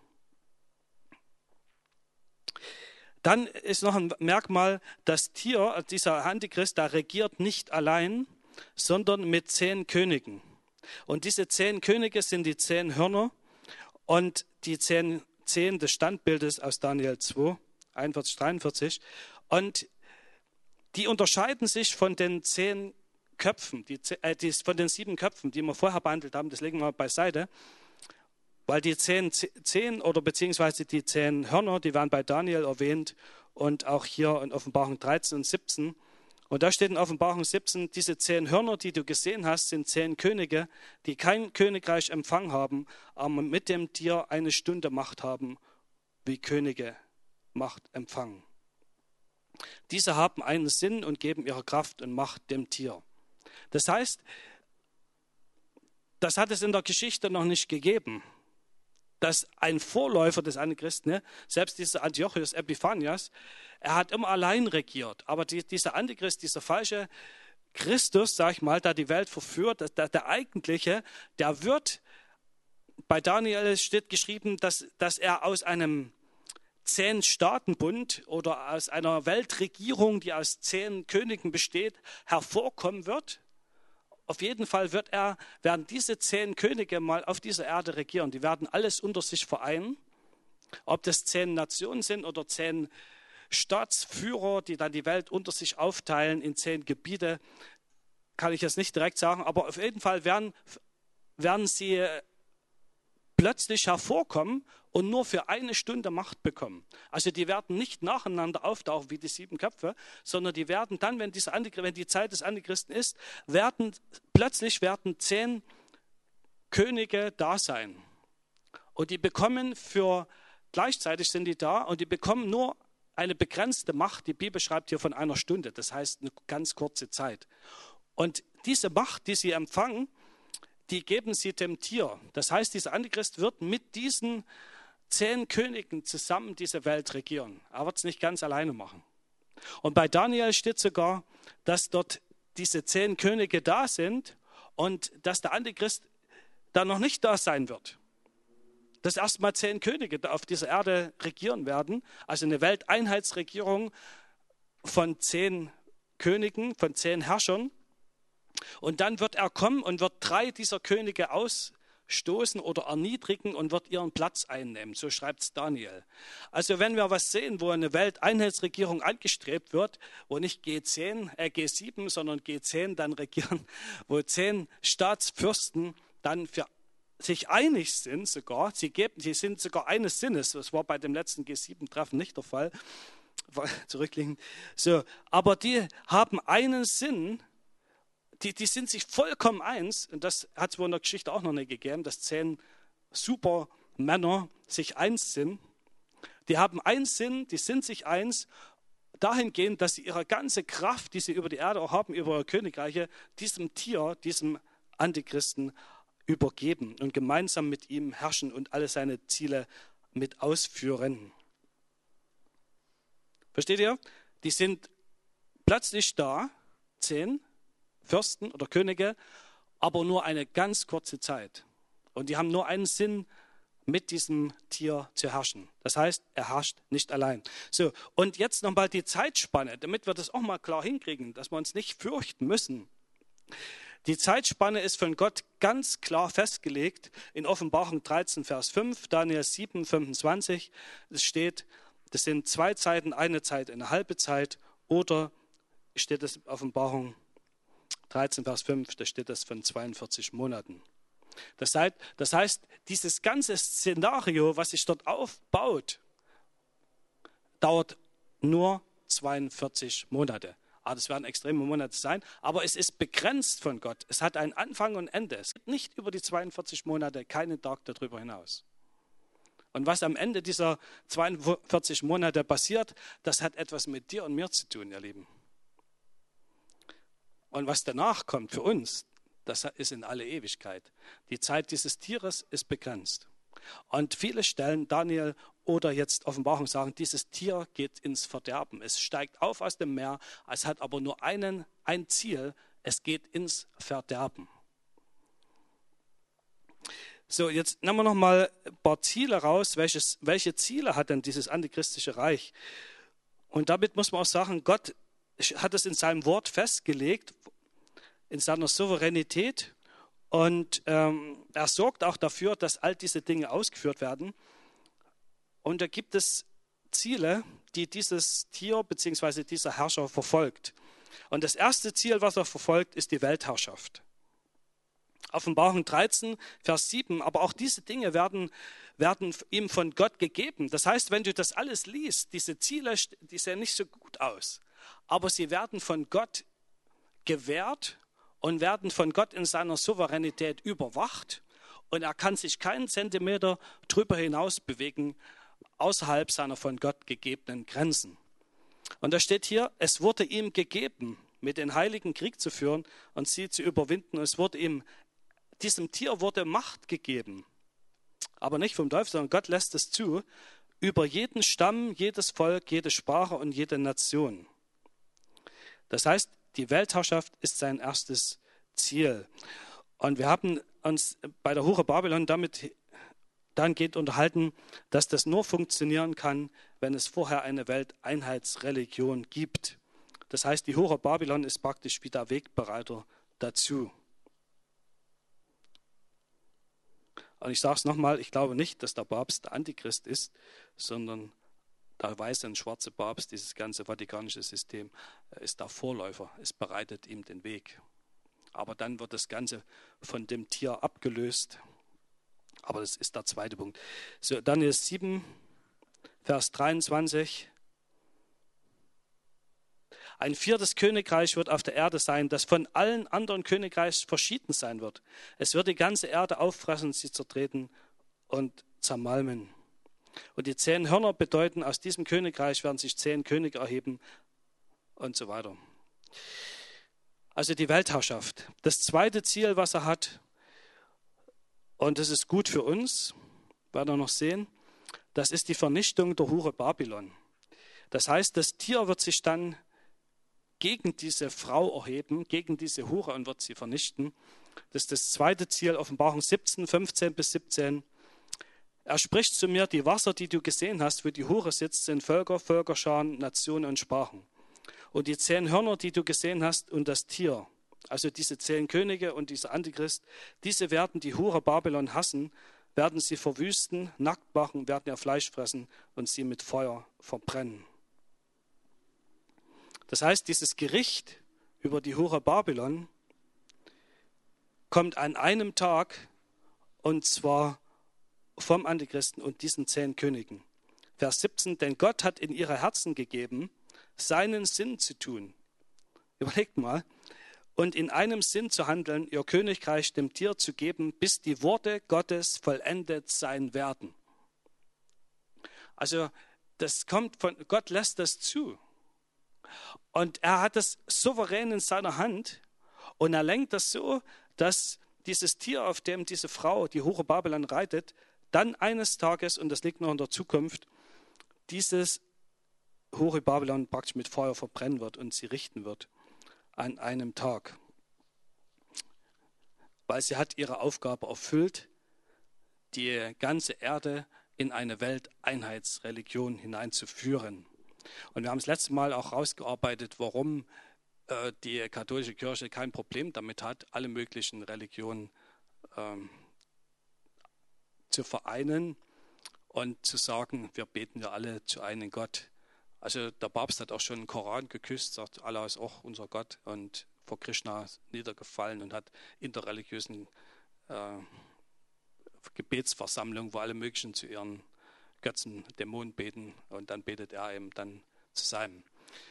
Dann ist noch ein Merkmal, das Tier, dieser Antichrist, da regiert nicht allein, sondern mit 10 Königen. Und diese 10 Könige sind die 10 Hörner und die 10 des Standbildes aus Daniel 2, 41, 43. Und die unterscheiden sich von den 10 Köpfen, von den 7 Köpfen, die wir vorher behandelt haben, das legen wir beiseite, weil die 10 oder beziehungsweise die 10 Hörner, die werden bei Daniel erwähnt und auch hier in Offenbarung 13 und 17. Und da steht in Offenbarung 17, diese 10 Hörner, die du gesehen hast, sind 10 Könige, die kein Königreich empfangen haben, aber mit dem Tier eine Stunde Macht haben, wie Könige Macht empfangen. Diese haben einen Sinn und geben ihre Kraft und Macht dem Tier. Das heißt, das hat es in der Geschichte noch nicht gegeben, dass ein Vorläufer des Antichristen, ne, selbst dieser Antiochus Epiphanias, er hat immer allein regiert. Aber dieser Antichrist, dieser falsche Christus, sag ich mal, der die Welt verführt, der eigentliche, der wird, bei Daniel steht geschrieben, dass er aus einem 10-Staaten-Bund oder aus einer Weltregierung, die aus 10 Königen besteht, hervorkommen wird. Auf jeden Fall werden diese 10 Könige mal auf dieser Erde regieren. Die werden alles unter sich vereinen. Ob das 10 Nationen sind oder 10 Staatsführer, die dann die Welt unter sich aufteilen in 10 Gebiete, kann ich jetzt nicht direkt sagen. Aber auf jeden Fall werden sie plötzlich hervorkommen und nur für eine Stunde Macht bekommen. Also die werden nicht nacheinander auftauchen wie die 7 Köpfe, sondern die werden dann, wenn die Zeit des Antichristen ist, plötzlich 10 Könige da sein. Und die bekommen gleichzeitig sind die da und die bekommen nur eine begrenzte Macht. Die Bibel schreibt hier von einer Stunde, das heißt eine ganz kurze Zeit. Und diese Macht, die sie empfangen, die geben sie dem Tier. Das heißt, dieser Antichrist wird mit diesen 10 Königen zusammen diese Welt regieren. Er wird es nicht ganz alleine machen. Und bei Daniel steht sogar, dass dort diese 10 Könige da sind und dass der Antichrist da noch nicht da sein wird. Dass erstmal 10 Könige auf dieser Erde regieren werden. Also eine Welteinheitsregierung von 10 Königen, von 10 Herrschern. Und dann wird er kommen und wird 3 dieser Könige ausstoßen oder erniedrigen und wird ihren Platz einnehmen. So schreibt es Daniel. Also wenn wir was sehen, wo eine Welteinheitsregierung angestrebt wird, wo nicht G7, sondern G10 dann regieren, wo 10 Staatsfürsten dann für sich einig sind sogar, sie sind sogar eines Sinnes. Das war bei dem letzten G7-Treffen nicht der Fall. Zurückliegend. So, aber die haben einen Sinn. Die sind sich vollkommen eins, und das hat es wohl in der Geschichte auch noch nicht gegeben, dass 10 super Männer sich eins sind. Die haben einen Sinn, die sind sich eins, dahingehend, dass sie ihre ganze Kraft, die sie über die Erde auch haben, über ihre Königreiche, diesem Tier, diesem Antichristen übergeben und gemeinsam mit ihm herrschen und alle seine Ziele mit ausführen. Versteht ihr? Die sind plötzlich da, 10 Fürsten oder Könige, aber nur eine ganz kurze Zeit. Und die haben nur einen Sinn, mit diesem Tier zu herrschen. Das heißt, er herrscht nicht allein. So, und jetzt nochmal die Zeitspanne, damit wir das auch mal klar hinkriegen, dass wir uns nicht fürchten müssen. Die Zeitspanne ist von Gott ganz klar festgelegt in Offenbarung 13, Vers 5, Daniel 7, 25. Es steht, das sind 2 Zeiten, eine Zeit, eine halbe Zeit, oder steht es in Offenbarung 13, Vers 5, da steht das von 42 Monaten. Das heißt, dieses ganze Szenario, was sich dort aufbaut, dauert nur 42 Monate. Das werden extreme Monate sein, aber es ist begrenzt von Gott. Es hat einen Anfang und Ende. Es gibt nicht über die 42 Monate keinen Tag darüber hinaus. Und was am Ende dieser 42 Monate passiert, das hat etwas mit dir und mir zu tun, ihr Lieben. Und was danach kommt für uns, das ist in alle Ewigkeit. Die Zeit dieses Tieres ist begrenzt. Und viele Stellen, Daniel oder jetzt Offenbarung sagen, dieses Tier geht ins Verderben. Es steigt auf aus dem Meer, es hat aber nur ein Ziel, es geht ins Verderben. So, jetzt nehmen wir noch mal ein paar Ziele raus. Welche Ziele hat denn dieses antichristische Reich? Und damit muss man auch sagen, Gott hat es in seinem Wort festgelegt, in seiner Souveränität, und er sorgt auch dafür, dass all diese Dinge ausgeführt werden. Und da gibt es Ziele, die dieses Tier bzw. dieser Herrscher verfolgt. Und das erste Ziel, was er verfolgt, ist die Weltherrschaft. Offenbarung 13, Vers 7, aber auch diese Dinge werden ihm von Gott gegeben. Das heißt, wenn du das alles liest, diese Ziele, die sehen nicht so gut aus, aber sie werden von Gott gewährt und werden von Gott in seiner Souveränität überwacht, und er kann sich keinen Zentimeter drüber hinaus bewegen, außerhalb seiner von Gott gegebenen Grenzen. Und da steht hier, es wurde ihm gegeben, mit den Heiligen Krieg zu führen und sie zu überwinden. Und es wurde ihm, diesem Tier wurde Macht gegeben, aber nicht vom Teufel, sondern Gott lässt es zu, über jeden Stamm, jedes Volk, jede Sprache und jede Nation. Das heißt, die Weltherrschaft ist sein erstes Ziel. Und wir haben uns bei der Hure Babylon damit dahingehend unterhalten, dass das nur funktionieren kann, wenn es vorher eine Welteinheitsreligion gibt. Das heißt, die Hure Babylon ist praktisch wie der Wegbereiter dazu. Und ich sage es nochmal, ich glaube nicht, dass der Papst der Antichrist ist, sondern der weiße und schwarze Papst, dieses ganze vatikanische System, ist der Vorläufer. Es bereitet ihm den Weg. Aber dann wird das Ganze von dem Tier abgelöst. Aber das ist der zweite Punkt. So, Daniel 7, Vers 23. Ein 4. Königreich wird auf der Erde sein, das von allen anderen Königreichen verschieden sein wird. Es wird die ganze Erde auffressen, sie zertreten und zermalmen. Und die 10 Hörner bedeuten, aus diesem Königreich werden sich 10 Könige erheben und so weiter. Also die Weltherrschaft. Das zweite Ziel, was er hat, und das ist gut für uns, werden wir noch sehen, das ist die Vernichtung der Hure Babylon. Das heißt, das Tier wird sich dann gegen diese Frau erheben, gegen diese Hure, und wird sie vernichten. Das ist das zweite Ziel, Offenbarung 17, 15 bis 17. Er spricht zu mir, die Wasser, die du gesehen hast, wo die Hure sitzt, sind Völker, Völkerscharen, Nationen und Sprachen. Und die 10 Hörner, die du gesehen hast, und das Tier, also diese 10 Könige und dieser Antichrist, diese werden die Hure Babylon hassen, werden sie verwüsten, nackt machen, werden ihr Fleisch fressen und sie mit Feuer verbrennen. Das heißt, dieses Gericht über die Hure Babylon kommt an einem Tag, und zwar vom Antichristen und diesen 10 Königen. Vers 17, denn Gott hat in ihre Herzen gegeben, seinen Sinn zu tun. Überlegt mal. und in einem Sinn zu handeln, ihr Königreich dem Tier zu geben, bis die Worte Gottes vollendet sein werden. Also das kommt von Gott, lässt das zu. Und er hat es souverän in seiner Hand und er lenkt das so, dass dieses Tier, auf dem diese Frau, die Hure Babylon, reitet, dann eines Tages, und das liegt noch in der Zukunft, dieses Hure Babylon praktisch mit Feuer verbrennen wird und sie richten wird an einem Tag. Weil sie hat ihre Aufgabe erfüllt, die ganze Erde in eine Welteinheitsreligion hineinzuführen. Und wir haben das letzte Mal auch rausgearbeitet, warum die katholische Kirche kein Problem damit hat, alle möglichen Religionen zu vereinen und zu sagen, wir beten ja alle zu einem Gott. Also der Papst hat auch schon den Koran geküsst, sagt, Allah ist auch unser Gott und vor Krishna niedergefallen und hat interreligiösen Gebetsversammlungen, wo alle möglichen zu ihren Götzen, Dämonen beten und dann betet er eben dann zu seinem.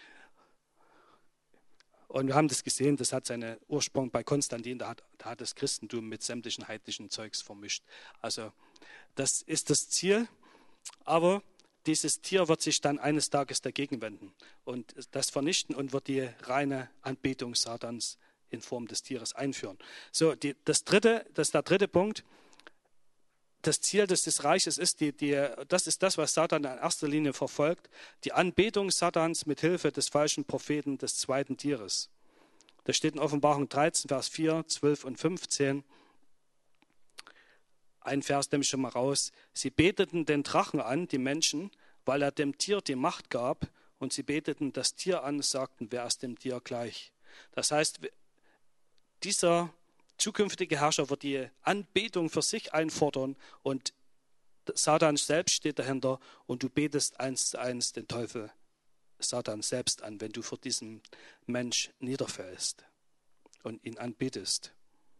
Und wir haben das gesehen, das hat seinen Ursprung bei Konstantin, da hat das Christentum mit sämtlichen heidnischen Zeugs vermischt. Also das ist das Ziel, aber dieses Tier wird sich dann eines Tages dagegen wenden und das vernichten und wird die reine Anbetung Satans in Form des Tieres einführen. So, das ist der dritte Punkt. Das Ziel des Reiches ist, das ist das, was Satan in erster Linie verfolgt, die Anbetung Satans mit Hilfe des falschen Propheten des zweiten Tieres. Das steht in Offenbarung 13, Vers 4, 12 und 15. Ein Vers nehme ich schon mal raus. Sie beteten den Drachen an, die Menschen, weil er dem Tier die Macht gab, und sie beteten das Tier an, sagten, wer ist dem Tier gleich. Das heißt, dieser zukünftige Herrscher wird die Anbetung für sich einfordern und Satan selbst steht dahinter und du betest eins zu eins den Teufel Satan selbst an, wenn du vor diesem Mensch niederfällst und ihn anbetest.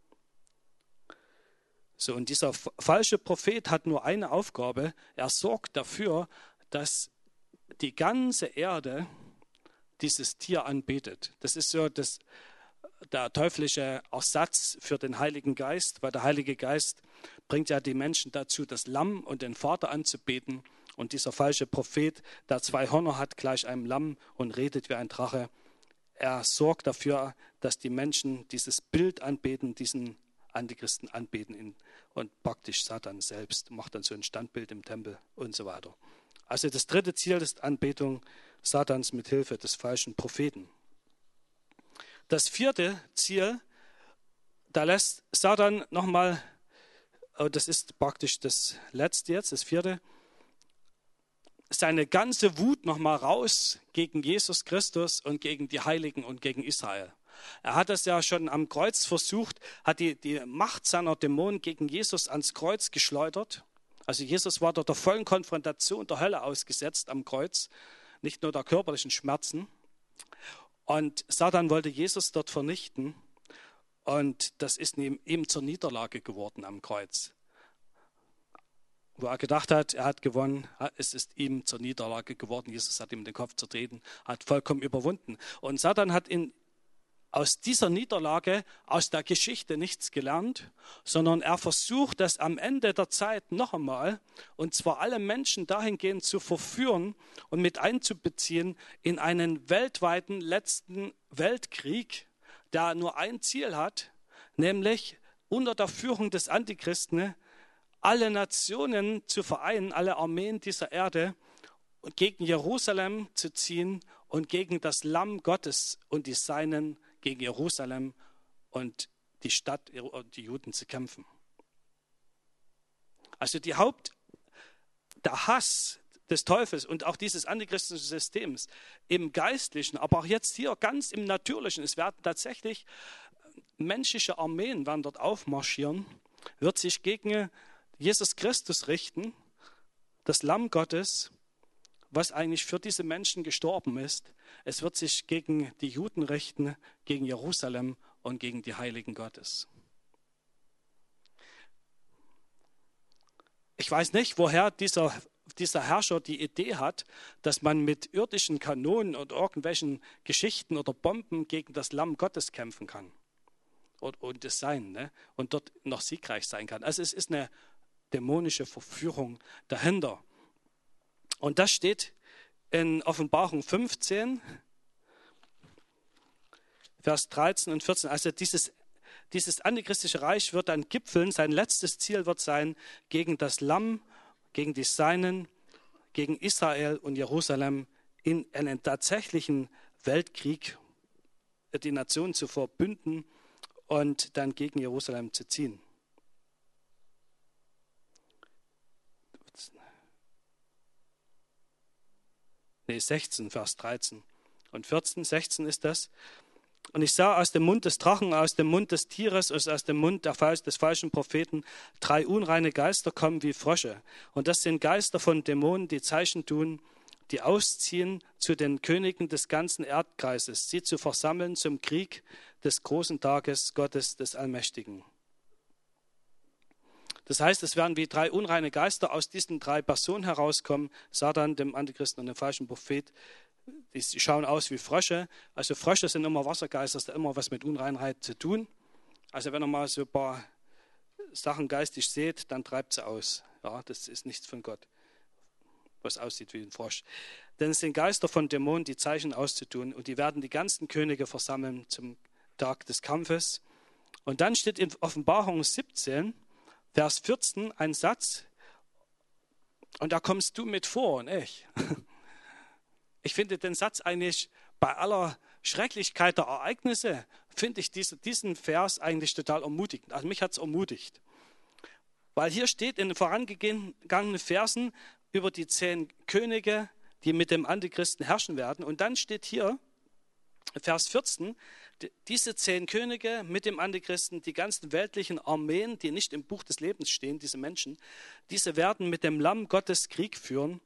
So, und dieser falsche Prophet hat nur eine Aufgabe, er sorgt dafür, dass die ganze Erde dieses Tier anbetet. Das ist so der teuflische Ersatz für den Heiligen Geist, weil der Heilige Geist bringt ja die Menschen dazu, das Lamm und den Vater anzubeten. Und dieser falsche Prophet, der 2 Hörner hat, gleich einem Lamm und redet wie ein Drache, er sorgt dafür, dass die Menschen dieses Bild anbeten, diesen Antichristen anbeten und praktisch Satan selbst macht dann so ein Standbild im Tempel und so weiter. Also das dritte Ziel ist Anbetung Satans mit Hilfe des falschen Propheten. Das vierte Ziel, da lässt Satan nochmal, das ist praktisch das letzte jetzt, das vierte, seine ganze Wut nochmal raus gegen Jesus Christus und gegen die Heiligen und gegen Israel. Er hat es ja schon am Kreuz versucht, hat die Macht seiner Dämonen gegen Jesus ans Kreuz geschleudert. Also Jesus war dort der vollen Konfrontation der Hölle ausgesetzt am Kreuz, nicht nur der körperlichen Schmerzen. Und Satan wollte Jesus dort vernichten und das ist ihm zur Niederlage geworden am Kreuz. Wo er gedacht hat, er hat gewonnen, es ist ihm zur Niederlage geworden. Jesus hat ihm den Kopf zertreten, hat vollkommen überwunden. Und Satan hat aus dieser Niederlage, aus der Geschichte nichts gelernt, sondern er versucht, das am Ende der Zeit noch einmal, und zwar alle Menschen dahingehend zu verführen und mit einzubeziehen in einen weltweiten letzten Weltkrieg, der nur ein Ziel hat, nämlich unter der Führung des Antichristen alle Nationen zu vereinen, alle Armeen dieser Erde gegen Jerusalem zu ziehen und gegen das Lamm Gottes und die Seinen gegen Jerusalem und die Stadt und die Juden zu kämpfen. Also der Hass des Teufels und auch dieses antichristlichen Systems im Geistlichen, aber auch jetzt hier ganz im Natürlichen, es werden tatsächlich menschliche Armeen werden dort aufmarschieren, wird sich gegen Jesus Christus richten, das Lamm Gottes, was eigentlich für diese Menschen gestorben ist. Es wird sich gegen die Juden richten, gegen Jerusalem und gegen die Heiligen Gottes. Ich weiß nicht, woher dieser Herrscher die Idee hat, dass man mit irdischen Kanonen oder irgendwelchen Geschichten oder Bomben gegen das Lamm Gottes kämpfen kann. und das Sein, ne? Und dort noch siegreich sein kann. Also es ist eine dämonische Verführung dahinter. Und das steht in Offenbarung 15, Vers 13 und 14. Also dieses antichristische Reich wird dann gipfeln. Sein letztes Ziel wird sein, gegen das Lamm, gegen die Seinen, gegen Israel und Jerusalem in einen tatsächlichen Weltkrieg die Nationen zu verbünden und dann gegen Jerusalem zu ziehen. Nee, 16, Vers 13 und 14. 16 ist das. Und ich sah aus dem Mund des Drachen, aus dem Mund des Tieres, aus dem Mund des falschen Propheten 3 unreine Geister kommen wie Frösche. Und das sind Geister von Dämonen, die Zeichen tun, die ausziehen zu den Königen des ganzen Erdkreises, sie zu versammeln zum Krieg des großen Tages Gottes des Allmächtigen. Das heißt, es werden wie 3 unreine Geister aus diesen 3 Personen herauskommen, Satan, dem Antichristen und dem falschen Prophet. Die schauen aus wie Frösche. Also Frösche sind immer Wassergeister, das hat immer was mit Unreinheit zu tun. Also wenn ihr mal so ein paar Sachen geistig seht, dann treibt sie aus. Ja, das ist nichts von Gott, was aussieht wie ein Frosch. Denn es sind Geister von Dämonen, die Zeichen auszutun. Und die werden die ganzen Könige versammeln zum Tag des Kampfes. Und dann steht in Offenbarung 17, Vers 14, ein Satz. Und da kommst du mit vor und ich. Ich finde den Satz eigentlich bei aller Schrecklichkeit der Ereignisse, finde ich diesen Vers eigentlich total ermutigend. Also mich hat es ermutigt. Weil hier steht in den vorangegangenen Versen über die 10 Könige, die mit dem Antichristen herrschen werden. Und dann steht hier, Vers 14, diese 10 Könige mit dem Antichristen, die ganzen weltlichen Armeen, die nicht im Buch des Lebens stehen, diese Menschen, diese werden mit dem Lamm Gottes Krieg führen.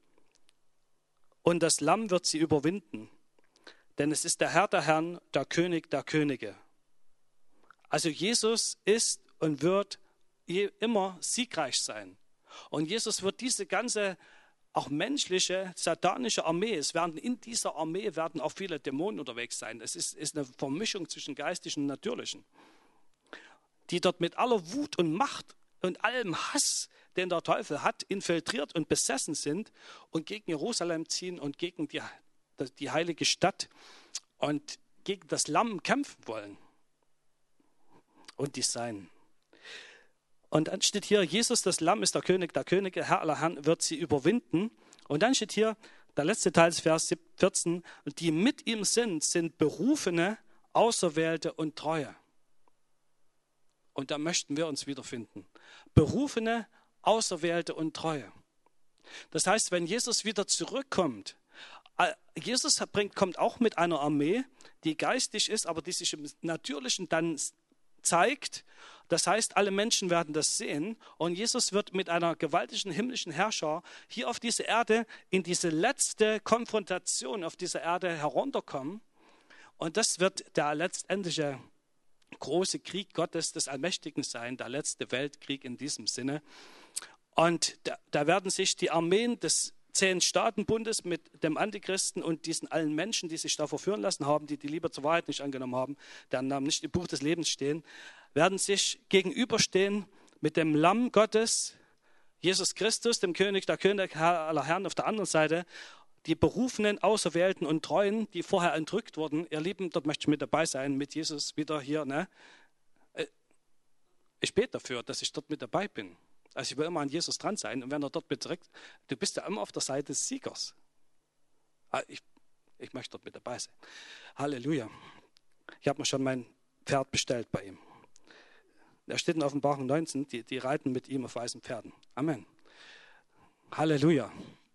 Und das Lamm wird sie überwinden, denn es ist der Herr der Herren, der König der Könige. Also Jesus ist und wird immer siegreich sein. Und Jesus wird diese ganze, auch menschliche, satanische Armee, in dieser Armee werden auch viele Dämonen unterwegs sein. Es ist eine Vermischung zwischen geistlichen und natürlichen, die dort mit aller Wut und Macht und allem Hass, den der Teufel hat, infiltriert und besessen sind und gegen Jerusalem ziehen und gegen die heilige Stadt und gegen das Lamm kämpfen wollen und die Seinen. Und dann steht hier, Jesus, das Lamm, ist der König der Könige, Herr aller Herren, wird sie überwinden. Und dann steht hier, der letzte Teil des Vers 14, die mit ihm sind Berufene, Auserwählte und Treue. Und da möchten wir uns wiederfinden. Berufene, Auserwählte und Treue. Das heißt, wenn Jesus wieder zurückkommt, Jesus kommt auch mit einer Armee, die geistig ist, aber die sich im Natürlichen dann zeigt. Das heißt, alle Menschen werden das sehen und Jesus wird mit einer gewaltigen himmlischen Herrscher hier auf diese Erde in diese letzte Konfrontation auf dieser Erde herunterkommen. Und das wird der letztendliche große Krieg Gottes des Allmächtigen sein, der letzte Weltkrieg in diesem Sinne. Und da werden sich die Armeen des 10-Staaten-Bundes mit dem Antichristen und diesen allen Menschen, die sich da verführen lassen haben, die die Liebe zur Wahrheit nicht angenommen haben, deren Namen nicht im Buch des Lebens stehen, werden sich gegenüberstehen mit dem Lamm Gottes, Jesus Christus, dem König der Könige, Herr aller Herren, auf der anderen Seite die Berufenen, Auserwählten und Treuen, die vorher entrückt wurden. Ihr Lieben, dort möchte ich mit dabei sein, mit Jesus wieder hier. Ne? Ich bete dafür, dass ich dort mit dabei bin. Also ich will immer an Jesus dran sein und wenn er dort beträgt, du bist ja immer auf der Seite des Siegers. Ich möchte dort mit dabei sein. Halleluja. Ich habe mir schon mein Pferd bestellt bei ihm. Da steht in Offenbarung 19, die reiten mit ihm auf weißen Pferden. Amen. Halleluja.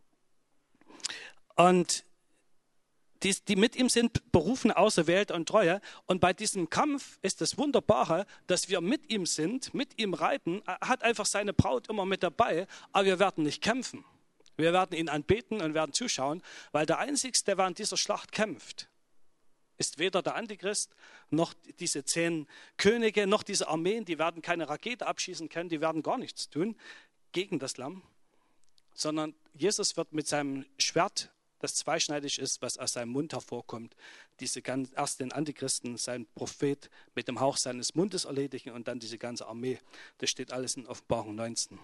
Und die mit ihm sind berufen, auserwählt und treue. Und bei diesem Kampf ist das Wunderbare, dass wir mit ihm sind, mit ihm reiten. Er hat einfach seine Braut immer mit dabei, aber wir werden nicht kämpfen. Wir werden ihn anbeten und werden zuschauen, weil der Einzige, der während dieser Schlacht kämpft, ist weder der Antichrist, noch diese 10 Könige, noch diese Armeen, die werden keine Rakete abschießen können, die werden gar nichts tun gegen das Lamm, sondern Jesus wird mit seinem Schwert das zweischneidig ist, was aus seinem Mund hervorkommt. Erst den Antichristen, sein Prophet, mit dem Hauch seines Mundes erledigen und dann diese ganze Armee. Das steht alles in Offenbarung 19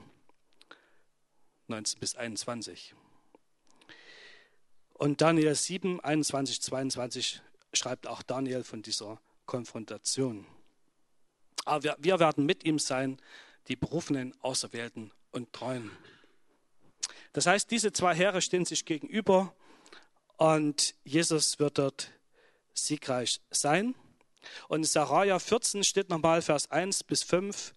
bis 21. Und Daniel 7, 21, 22 schreibt auch Daniel von dieser Konfrontation. Aber wir werden mit ihm sein, die Berufenen, Auserwählten und Treuen. Das heißt, diese zwei Heere stehen sich gegenüber und Jesus wird dort siegreich sein. Und in Sacharja 14 steht nochmal Vers 1 bis 5,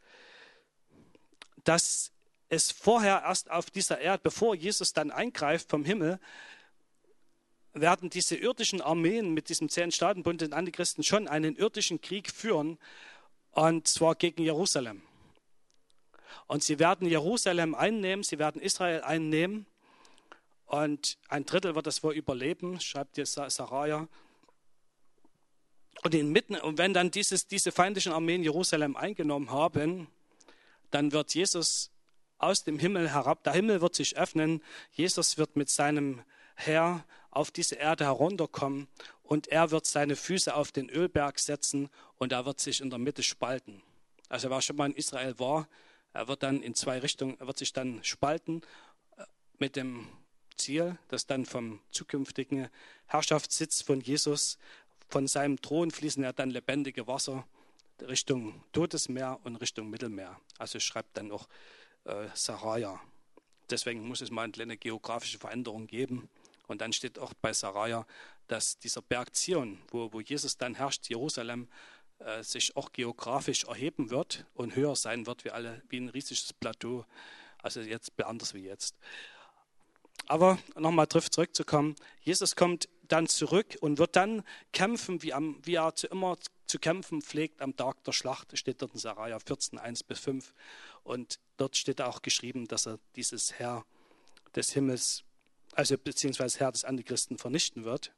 dass es vorher erst auf dieser Erde, bevor Jesus dann eingreift vom Himmel, werden diese irdischen Armeen mit diesem 10-Staaten-Bund den Antichristen schon einen irdischen Krieg führen, und zwar gegen Jerusalem. Und sie werden Jerusalem einnehmen, sie werden Israel einnehmen und ein Drittel wird das wohl überleben, schreibt hier Sacharja. Und wenn dann diese feindlichen Armeen Jerusalem eingenommen haben, dann wird Jesus aus dem Himmel herab, der Himmel wird sich öffnen, Jesus wird mit seinem Heer auf diese Erde herunterkommen und er wird seine Füße auf den Ölberg setzen und er wird sich in der Mitte spalten. Also wer schon mal in Israel war, er wird dann in zwei Richtungen, er wird sich dann spalten mit dem Ziel, dass dann vom zukünftigen Herrschaftssitz von Jesus, von seinem Thron fließen ja dann lebendige Wasser Richtung Todesmeer und Richtung Mittelmeer. Also schreibt dann auch Sacharja. Deswegen muss es mal eine kleine geografische Veränderung geben. Und dann steht auch bei Sacharja, dass dieser Berg Zion, wo Jesus dann herrscht, Jerusalem, sich auch geografisch erheben wird und höher sein wird wie ein riesiges Plateau. Also jetzt anders wie jetzt. Aber nochmal darauf zurückzukommen, Jesus kommt dann zurück und wird dann kämpfen, wie er immer zu kämpfen pflegt am Tag der Schlacht. Steht dort in Sacharja 14, 1 bis 5. Und dort steht auch geschrieben, dass er dieses Heer des Himmels, also beziehungsweise Heer des Antichristen vernichten wird.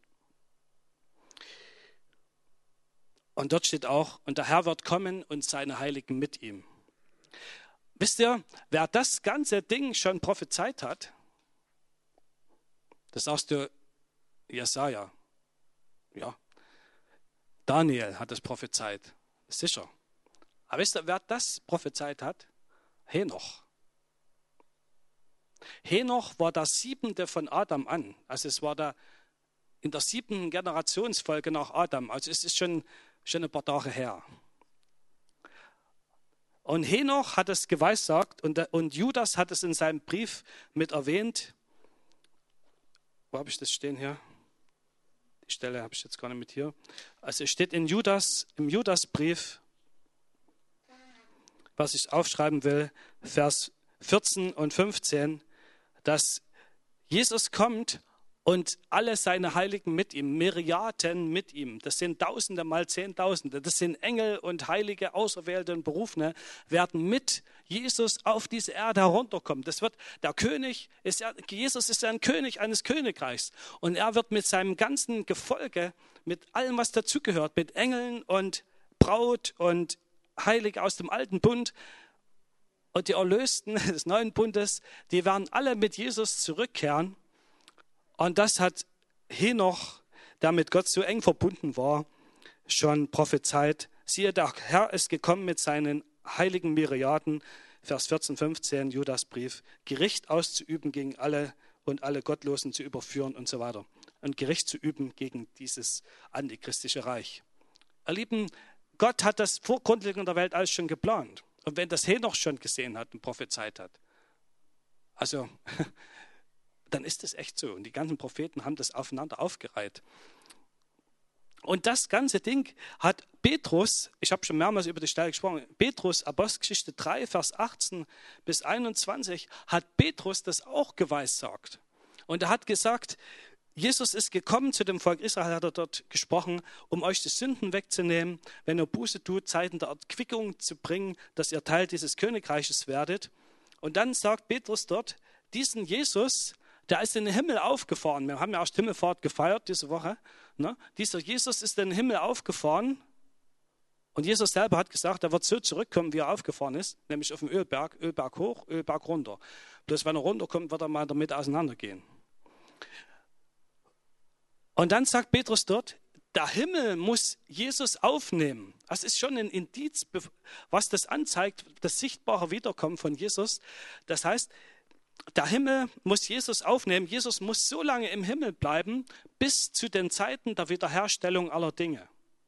Und dort steht auch, und der Herr wird kommen und seine Heiligen mit ihm. Wisst ihr, wer das ganze Ding schon prophezeit hat? Das sagst du, Jesaja. Ja. Daniel hat es prophezeit. Sicher. Aber wisst ihr, wer das prophezeit hat? Henoch. Henoch war der 7. von Adam an. Also es war in der 7. Generationsfolge nach Adam. Also es ist schon ein paar Tage her. Und Henoch hat es geweissagt und Judas hat es in seinem Brief mit erwähnt. Wo habe ich das stehen hier? Die Stelle habe ich jetzt gar nicht mit hier. Also es steht im Judasbrief, was ich aufschreiben will, Vers 14 und 15, dass Jesus kommt und alle seine Heiligen mit ihm, Myriaden mit ihm, das sind Tausende mal Zehntausende, das sind Engel und Heilige, Auserwählte und Berufene, werden mit Jesus auf diese Erde herunterkommen. Das wird der König, Jesus ist ja ein König eines Königreichs und er wird mit seinem ganzen Gefolge, mit allem, was dazugehört, mit Engeln und Braut und Heilige aus dem alten Bund und die Erlösten des neuen Bundes, die werden alle mit Jesus zurückkehren. Und das hat Henoch, der mit Gott so eng verbunden war, schon prophezeit. Siehe, der Herr ist gekommen mit seinen heiligen Myriaden, Vers 14, 15, Judasbrief, Gericht auszuüben gegen alle und alle Gottlosen zu überführen und so weiter. Und Gericht zu üben gegen dieses antichristische Reich. Ihr Lieben, Gott hat das vor Grundlegung der Welt alles schon geplant. Und wenn das Henoch schon gesehen hat und prophezeit hat, also dann ist es echt so. Und die ganzen Propheten haben das aufeinander aufgereiht. Und das ganze Ding hat Petrus, ich habe schon mehrmals über die Stelle gesprochen, Petrus, Apostelgeschichte 3, Vers 18 bis 21, hat Petrus das auch geweissagt. Und er hat gesagt, Jesus ist gekommen zu dem Volk Israel, hat er dort gesprochen, um euch die Sünden wegzunehmen, wenn ihr Buße tut, Zeiten der Erquickung zu bringen, dass ihr Teil dieses Königreiches werdet. Und dann sagt Petrus dort, diesen Jesus, der ist in den Himmel aufgefahren. Wir haben ja erst Himmelfahrt gefeiert diese Woche. Ne? Dieser Jesus ist in den Himmel aufgefahren. Und Jesus selber hat gesagt, er wird so zurückkommen, wie er aufgefahren ist. Nämlich auf dem Ölberg hoch, Ölberg runter. Bloß wenn er runterkommt, wird er mal damit auseinandergehen. Und dann sagt Petrus dort, der Himmel muss Jesus aufnehmen. Das ist schon ein Indiz, was das anzeigt, das sichtbare Wiederkommen von Jesus. Das heißt, der Himmel muss Jesus aufnehmen. Jesus muss so lange im Himmel bleiben, bis zu den Zeiten der Wiederherstellung aller Dinge.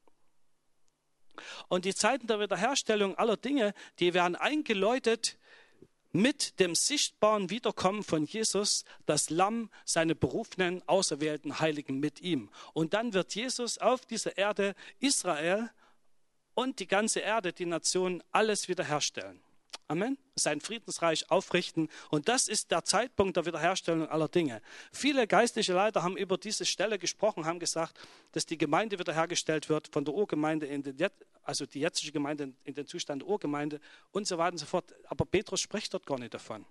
Und die Zeiten der Wiederherstellung aller Dinge, die werden eingeläutet mit dem sichtbaren Wiederkommen von Jesus, das Lamm, seine berufenen, auserwählten Heiligen mit ihm. Und dann wird Jesus auf dieser Erde Israel und die ganze Erde, die Nation, alles wiederherstellen. Amen. Sein Friedensreich aufrichten. Und das ist der Zeitpunkt der Wiederherstellung aller Dinge. Viele geistliche Leiter haben über diese Stelle gesprochen, haben gesagt, dass die Gemeinde wiederhergestellt wird von der Urgemeinde also die jetzige Gemeinde in den Zustand der Urgemeinde und so weiter und so fort. Aber Petrus spricht dort gar nicht davon.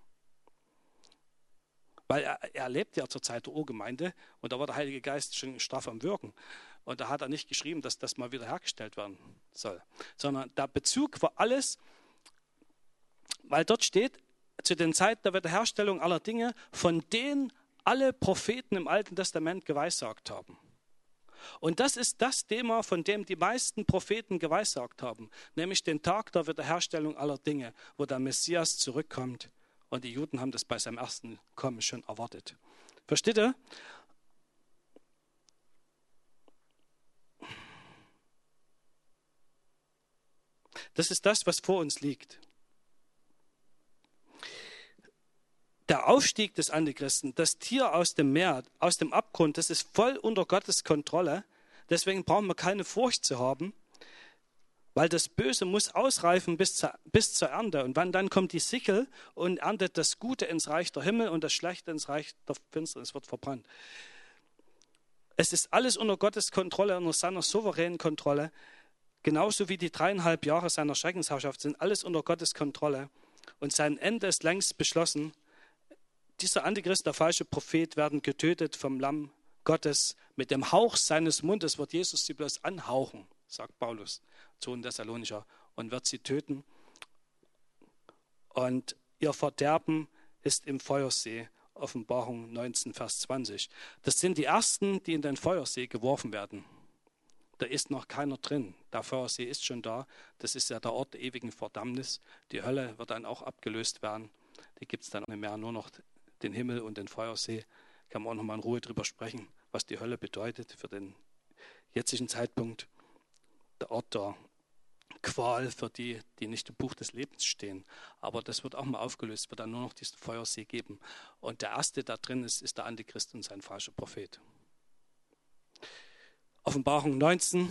Weil er lebt ja zur Zeit der Urgemeinde und da war der Heilige Geist schon straff am Wirken. Und da hat er nicht geschrieben, dass das mal wiederhergestellt werden soll. Sondern der Bezug war alles, weil dort steht, zu den Zeiten der Wiederherstellung aller Dinge, von denen alle Propheten im Alten Testament geweissagt haben. Und das ist das Thema, von dem die meisten Propheten geweissagt haben, nämlich den Tag der Wiederherstellung aller Dinge, wo der Messias zurückkommt. Und die Juden haben das bei seinem ersten Kommen schon erwartet. Versteht ihr? Das ist das, was vor uns liegt. Der Aufstieg des Antichristen, das Tier aus dem Meer, aus dem Abgrund, das ist voll unter Gottes Kontrolle. Deswegen brauchen wir keine Furcht zu haben, weil das Böse muss ausreifen bis zur Ernte. Und dann kommt die Sichel und erntet das Gute ins Reich der Himmel und das Schlechte ins Reich der Finsternis, wird verbrannt. Es ist alles unter Gottes Kontrolle, unter seiner souveränen Kontrolle. Genauso wie die 3,5 Jahre seiner Schreckensherrschaft sind alles unter Gottes Kontrolle. Und sein Ende ist längst beschlossen. Dieser Antichrist, der falsche Prophet, werden getötet vom Lamm Gottes. Mit dem Hauch seines Mundes wird Jesus sie bloß anhauchen, sagt Paulus zu den Thessalonicher, und wird sie töten. Und ihr Verderben ist im Feuersee, Offenbarung 19, Vers 20. Das sind die Ersten, die in den Feuersee geworfen werden. Da ist noch keiner drin. Der Feuersee ist schon da. Das ist ja der Ort der ewigen Verdammnis. Die Hölle wird dann auch abgelöst werden. Die gibt es dann nicht mehr, nur noch den Himmel und den Feuersee. Kann man auch noch mal in Ruhe drüber sprechen, was die Hölle bedeutet für den jetzigen Zeitpunkt. Der Ort der Qual für die, die nicht im Buch des Lebens stehen. Aber das wird auch mal aufgelöst, es wird dann nur noch diesen Feuersee geben. Und der Erste, der drin ist, ist der Antichrist und sein falscher Prophet. Offenbarung 19,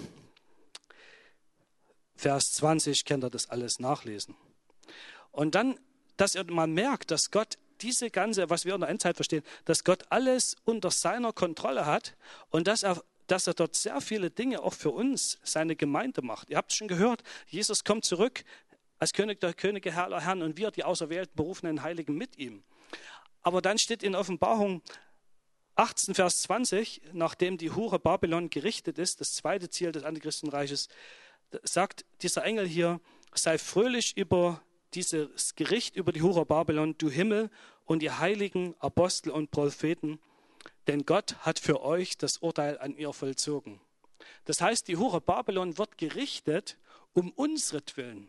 Vers 20, könnt ihr das alles nachlesen. Und dann, dass ihr mal merkt, dass Gott diese ganze, was wir in der Endzeit verstehen, dass Gott alles unter seiner Kontrolle hat und dass er dort sehr viele Dinge auch für uns, seine Gemeinde macht. Ihr habt es schon gehört, Jesus kommt zurück als König der Könige, Herr der Herren und wir, die auserwählten, berufenen Heiligen mit ihm. Aber dann steht in Offenbarung 18, Vers 20, nachdem die Hure Babylon gerichtet ist, das zweite Ziel des Antichristenreiches, sagt dieser Engel hier, sei fröhlich über dieses Gericht über die Hure Babylon, du Himmel und die heiligen Apostel und Propheten, denn Gott hat für euch das Urteil an ihr vollzogen. Das heißt, die Hure Babylon wird gerichtet um unsretwillen.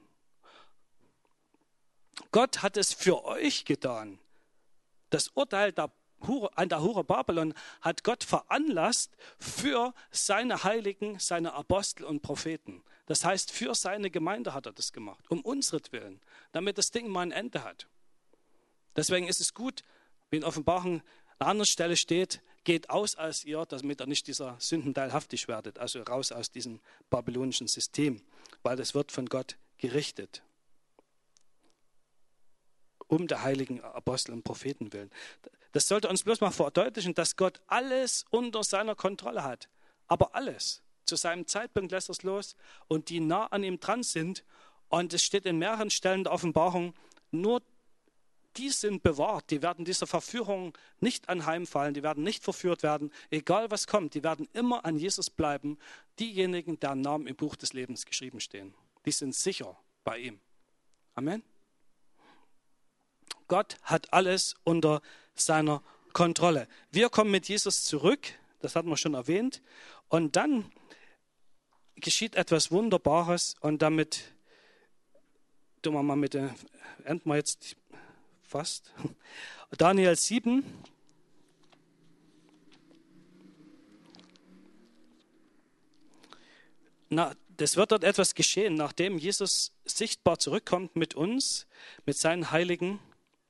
Gott hat es für euch getan. Das Urteil an der Hure Babylon hat Gott veranlasst für seine Heiligen, seine Apostel und Propheten. Das heißt, für seine Gemeinde hat er das gemacht, um unsretwillen, damit das Ding mal ein Ende hat. Deswegen ist es gut, wie in Offenbarung an einer anderen Stelle steht, geht aus als ihr, damit ihr nicht dieser Sündenteil haftig werdet, also raus aus diesem babylonischen System, weil das wird von Gott gerichtet. Um der heiligen Apostel und Propheten willen. Das sollte uns bloß mal verdeutlichen, dass Gott alles unter seiner Kontrolle hat. Aber alles. Zu seinem Zeitpunkt lässt er es los und die nah an ihm dran sind. Und es steht in mehreren Stellen der Offenbarung, nur die sind bewahrt. Die werden dieser Verführung nicht anheimfallen. Die werden nicht verführt werden. Egal was kommt, die werden immer an Jesus bleiben. Diejenigen, deren Namen im Buch des Lebens geschrieben stehen. Die sind sicher bei ihm. Amen. Gott hat alles unter seiner Kontrolle. Wir kommen mit Jesus zurück. das hatten wir schon erwähnt. Und dann geschieht etwas Wunderbares und damit tun wir mal enden wir jetzt fast. Daniel 7. Das wird dort etwas geschehen, nachdem Jesus sichtbar zurückkommt mit uns, mit seinen Heiligen.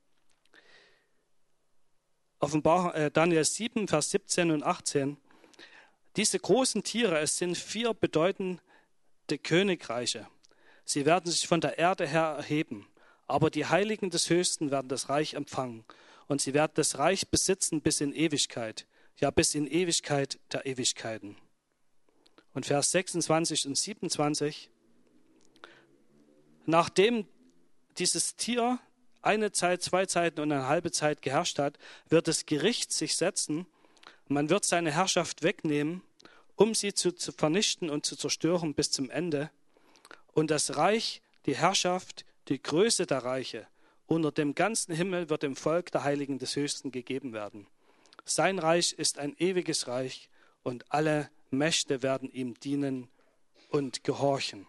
Daniel 7, Vers 17 und 18. Diese großen Tiere, es sind 4 bedeutende Königreiche. Sie werden sich von der Erde her erheben. Aber die Heiligen des Höchsten werden das Reich empfangen. Und sie werden das Reich besitzen bis in Ewigkeit. Ja, bis in Ewigkeit der Ewigkeiten. Und Vers 26 und 27. Nachdem dieses Tier eine Zeit, 2 Zeiten und eine halbe Zeit geherrscht hat, wird das Gericht sich setzen. Man wird seine Herrschaft wegnehmen, um sie zu vernichten und zu zerstören bis zum Ende. Und das Reich, die Herrschaft, die Größe der Reiche unter dem ganzen Himmel wird dem Volk der Heiligen des Höchsten gegeben werden. Sein Reich ist ein ewiges Reich und alle Mächte werden ihm dienen und gehorchen.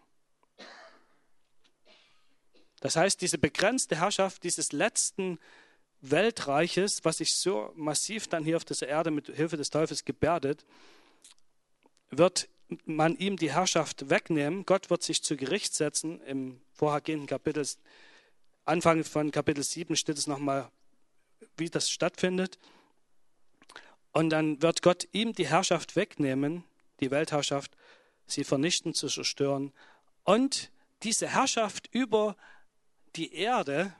Das heißt, diese begrenzte Herrschaft dieses letzten Weltreiches, was sich so massiv dann hier auf dieser Erde mit Hilfe des Teufels gebärdet, wird man ihm die Herrschaft wegnehmen. Gott wird sich zu Gericht setzen. Im vorhergehenden Kapitel, Anfang von Kapitel 7 steht es nochmal, wie das stattfindet. Und dann wird Gott ihm die Herrschaft wegnehmen, die Weltherrschaft, sie vernichten, zu zerstören. Und diese Herrschaft über die Erde,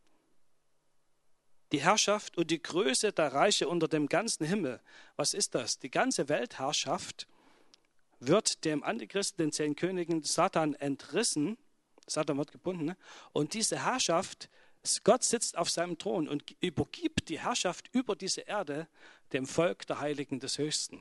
die Herrschaft und die Größe der Reiche unter dem ganzen Himmel, was ist das? Die ganze Weltherrschaft wird dem Antichristen, den 10 Königen, Satan entrissen. Satan wird gebunden. Ne? Und diese Herrschaft, Gott sitzt auf seinem Thron und übergibt die Herrschaft über diese Erde dem Volk der Heiligen des Höchsten.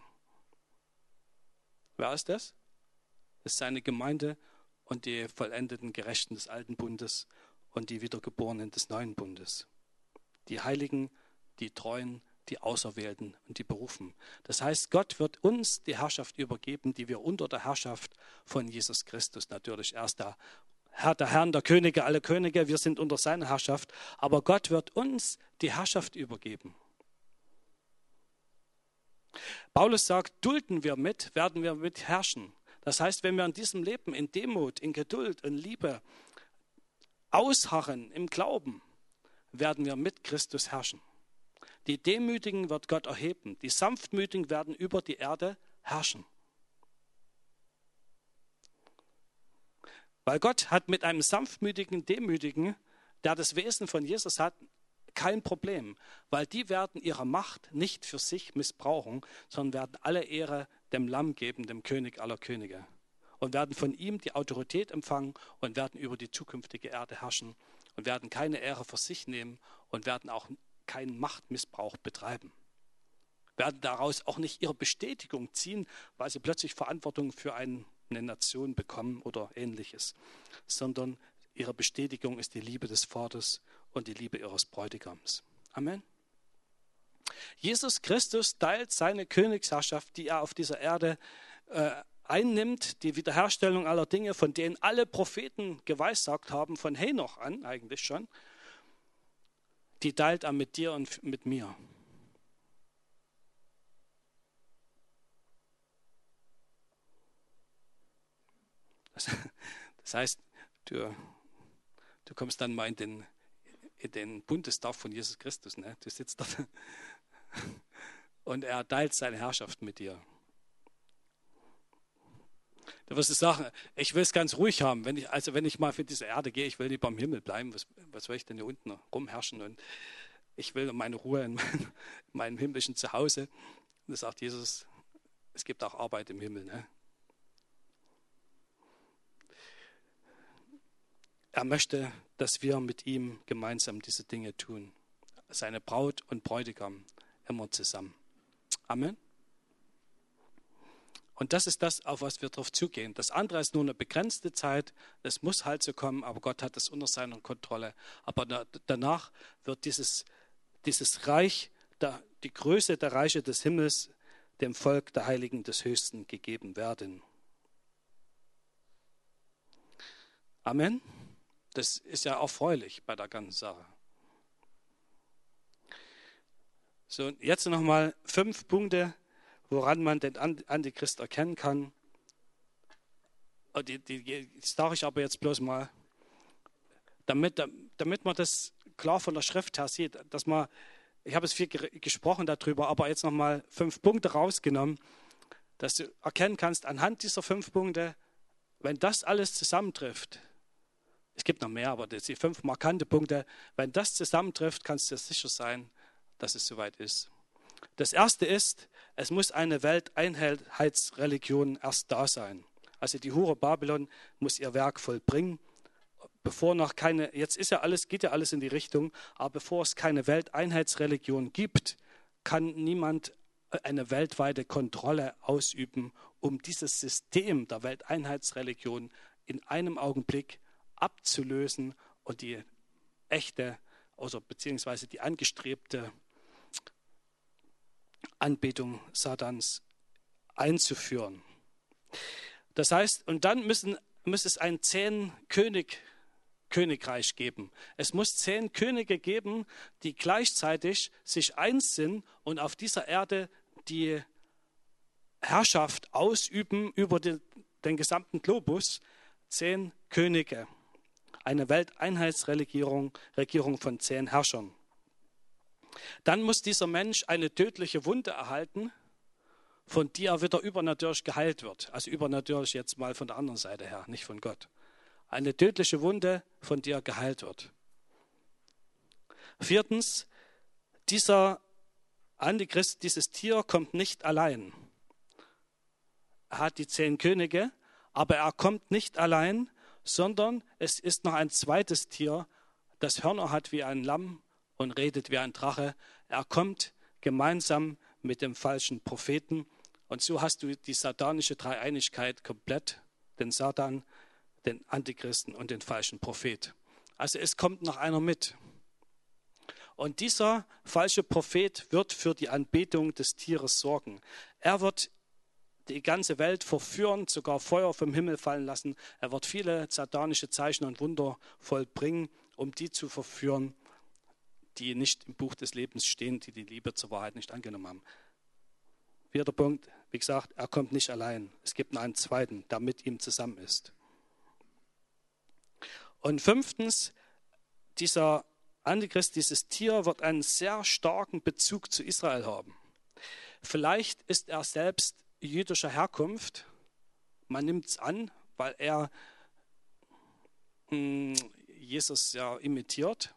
Wer ist das? Das ist seine Gemeinde und die vollendeten Gerechten des alten Bundes und die Wiedergeborenen des neuen Bundes. Die Heiligen, die Treuen, die Auserwählten und die Berufen. Das heißt, Gott wird uns die Herrschaft übergeben, die wir unter der Herrschaft von Jesus Christus natürlich erst der Herr der Herren, der Könige, alle Könige, wir sind unter seiner Herrschaft, aber Gott wird uns die Herrschaft übergeben. Paulus sagt, dulden wir mit, werden wir mit herrschen. Das heißt, wenn wir in diesem Leben in Demut, in Geduld, in Liebe ausharren, im Glauben, werden wir mit Christus herrschen. Die Demütigen wird Gott erheben, die Sanftmütigen werden über die Erde herrschen. Weil Gott hat mit einem sanftmütigen, demütigen, der das Wesen von Jesus hat, kein Problem. Weil die werden ihre Macht nicht für sich missbrauchen, sondern werden alle Ehre dem Lamm geben, dem König aller Könige. Und werden von ihm die Autorität empfangen und werden über die zukünftige Erde herrschen und werden keine Ehre für sich nehmen und werden auch keinen Machtmissbrauch betreiben. Werden daraus auch nicht ihre Bestätigung ziehen, weil sie plötzlich Verantwortung für eine Nation bekommen oder ähnliches, sondern ihre Bestätigung ist die Liebe des Vaters und die Liebe ihres Bräutigams. Amen. Jesus Christus teilt seine Königsherrschaft, die er auf dieser Erde einnimmt, die Wiederherstellung aller Dinge, von denen alle Propheten geweissagt haben, von Henoch an eigentlich schon, die teilt er mit dir und mit mir. Das heißt, du kommst dann mal in den Bundestag von Jesus Christus. Ne? Du sitzt dort und er teilt seine Herrschaft mit dir. Da wirst du sagen, ich will es ganz ruhig haben. Wenn ich mal für diese Erde gehe, ich will lieber im Himmel bleiben. Was soll ich denn hier unten rumherrschen? Und ich will meine Ruhe in meinem himmlischen Zuhause. Und da sagt Jesus, es gibt auch Arbeit im Himmel. Ne? Er möchte, dass wir mit ihm gemeinsam diese Dinge tun. Seine Braut und Bräutigam immer zusammen. Amen. Und das ist das, auf was wir drauf zugehen. Das andere ist nur eine begrenzte Zeit. Das muss halt so kommen, aber Gott hat es unter seiner Kontrolle. Aber danach wird dieses Reich, die Größe der Reiche des Himmels dem Volk der Heiligen des Höchsten gegeben werden. Amen. Das ist ja erfreulich bei der ganzen Sache. So, jetzt nochmal 5 Punkte, woran man den Antichrist erkennen kann. Die sage ich aber jetzt bloß mal, damit man das klar von der Schrift her sieht, ich habe es viel gesprochen darüber, aber jetzt nochmal 5 Punkte rausgenommen, dass du erkennen kannst, anhand dieser 5 Punkte, wenn das alles zusammentrifft, es gibt noch mehr, aber die 5 markante Punkte, wenn das zusammentrifft, kannst du dir sicher sein, dass es soweit ist. Das erste ist, es muss eine Welteinheitsreligion erst da sein. Also die Hure Babylon muss ihr Werk vollbringen, bevor noch keine, jetzt ist ja alles, geht ja alles in die Richtung, aber bevor es keine Welteinheitsreligion gibt, kann niemand eine weltweite Kontrolle ausüben, um dieses System der Welteinheitsreligion in einem Augenblick abzulösen und die echte, also beziehungsweise die angestrebte Anbetung einzuführen. Das heißt, und dann muss es ein 10-Königreich geben. Es muss 10 Könige geben, die gleichzeitig sich eins sind und auf dieser Erde die Herrschaft ausüben über den gesamten Globus. 10 Könige. Eine Welteinheitsregierung von 10 Herrschern. Dann muss dieser Mensch eine tödliche Wunde erhalten, von der er wieder übernatürlich geheilt wird. Also übernatürlich jetzt mal von der anderen Seite her, nicht von Gott. Eine tödliche Wunde, von der er geheilt wird. 4. Dieser Antichrist, dieses Tier kommt nicht allein. Er hat die 10 Könige, aber er kommt nicht allein, sondern es ist noch ein zweites Tier, das Hörner hat wie ein Lamm und redet wie ein Drache. Er kommt gemeinsam mit dem falschen Propheten. Und so hast du die satanische Dreieinigkeit komplett, den Satan, den Antichristen und den falschen Prophet. Also es kommt noch einer mit. Und dieser falsche Prophet wird für die Anbetung des Tieres sorgen. Er wird die ganze Welt verführen, sogar Feuer vom Himmel fallen lassen. Er wird viele satanische Zeichen und Wunder vollbringen, um die zu verführen, die nicht im Buch des Lebens stehen, die die Liebe zur Wahrheit nicht angenommen haben. 4. Punkt, wie gesagt, er kommt nicht allein. Es gibt noch einen zweiten, der mit ihm zusammen ist. Und 5. Dieser Antichrist, dieses Tier, wird einen sehr starken Bezug zu Israel haben. Vielleicht ist er selbst jüdischer Herkunft. Man nimmt es an, weil er Jesus ja imitiert.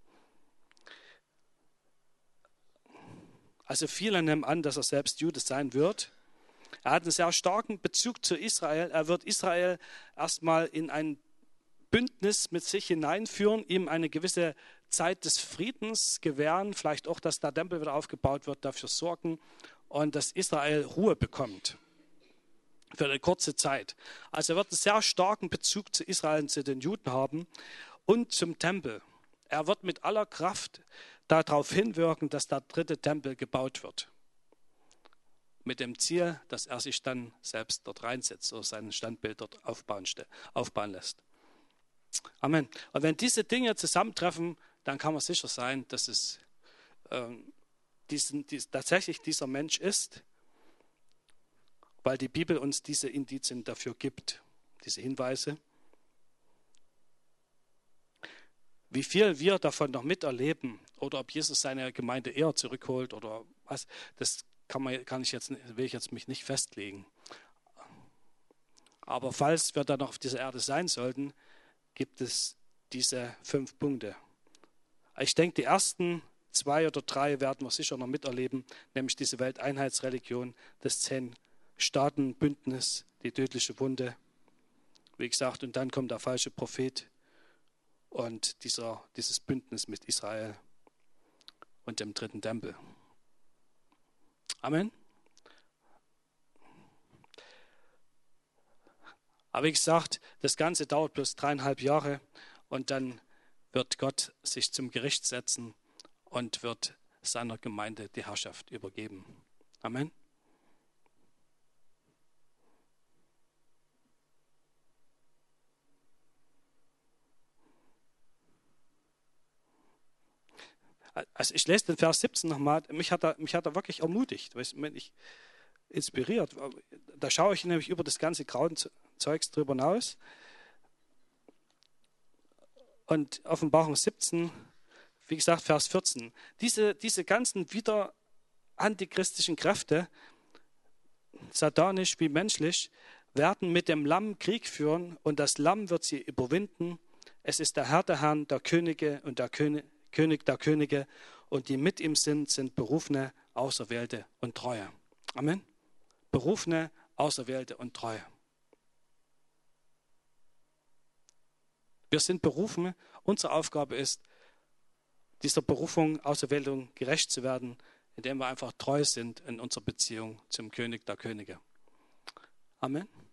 Also viele nehmen an, dass er selbst Jude sein wird. Er hat einen sehr starken Bezug zu Israel. Er wird Israel erstmal in ein Bündnis mit sich hineinführen, ihm eine gewisse Zeit des Friedens gewähren, vielleicht auch, dass der Tempel wieder aufgebaut wird, dafür sorgen und dass Israel Ruhe bekommt für eine kurze Zeit. Also er wird einen sehr starken Bezug zu Israel und zu den Juden haben und zum Tempel. Er wird mit aller Kraft darauf hinwirken, dass der 3. Tempel gebaut wird. Mit dem Ziel, dass er sich dann selbst dort reinsetzt oder sein Standbild dort aufbauen lässt. Amen. Und wenn diese Dinge zusammentreffen, dann kann man sicher sein, dass es tatsächlich dieser Mensch ist, weil die Bibel uns diese Indizien dafür gibt, diese Hinweise. Wie viel wir davon noch miterleben oder ob Jesus seine Gemeinde eher zurückholt oder was, das will ich jetzt mich nicht festlegen. Aber falls wir dann noch auf dieser Erde sein sollten, gibt es diese 5 Punkte. Ich denke, die ersten 2 oder 3 werden wir sicher noch miterleben, nämlich diese Welteinheitsreligion, das 10-Staaten-Bündnis, die tödliche Wunde, wie gesagt, und dann kommt der falsche Prophet und dieses Bündnis mit Israel und dem 3. Tempel. Amen. Aber wie gesagt, das Ganze dauert bloß 3,5 Jahre und dann wird Gott sich zum Gericht setzen und wird seiner Gemeinde die Herrschaft übergeben. Amen. Also ich lese den Vers 17 nochmal, mich hat er wirklich ermutigt, inspiriert. Da schaue ich nämlich über das ganze Grauzeugs drüber hinaus. Und Offenbarung 17, wie gesagt, Vers 14. Diese ganzen wieder antichristlichen Kräfte, satanisch wie menschlich, werden mit dem Lamm Krieg führen und das Lamm wird sie überwinden. Es ist der Herr der Herren, der Könige und der König der Könige und die mit ihm sind Berufene, Auserwählte und Treue. Amen. Berufene, Auserwählte und Treue. Wir sind berufen. Unsere Aufgabe ist, dieser Berufung, Auserwählung gerecht zu werden, indem wir einfach treu sind in unserer Beziehung zum König der Könige. Amen.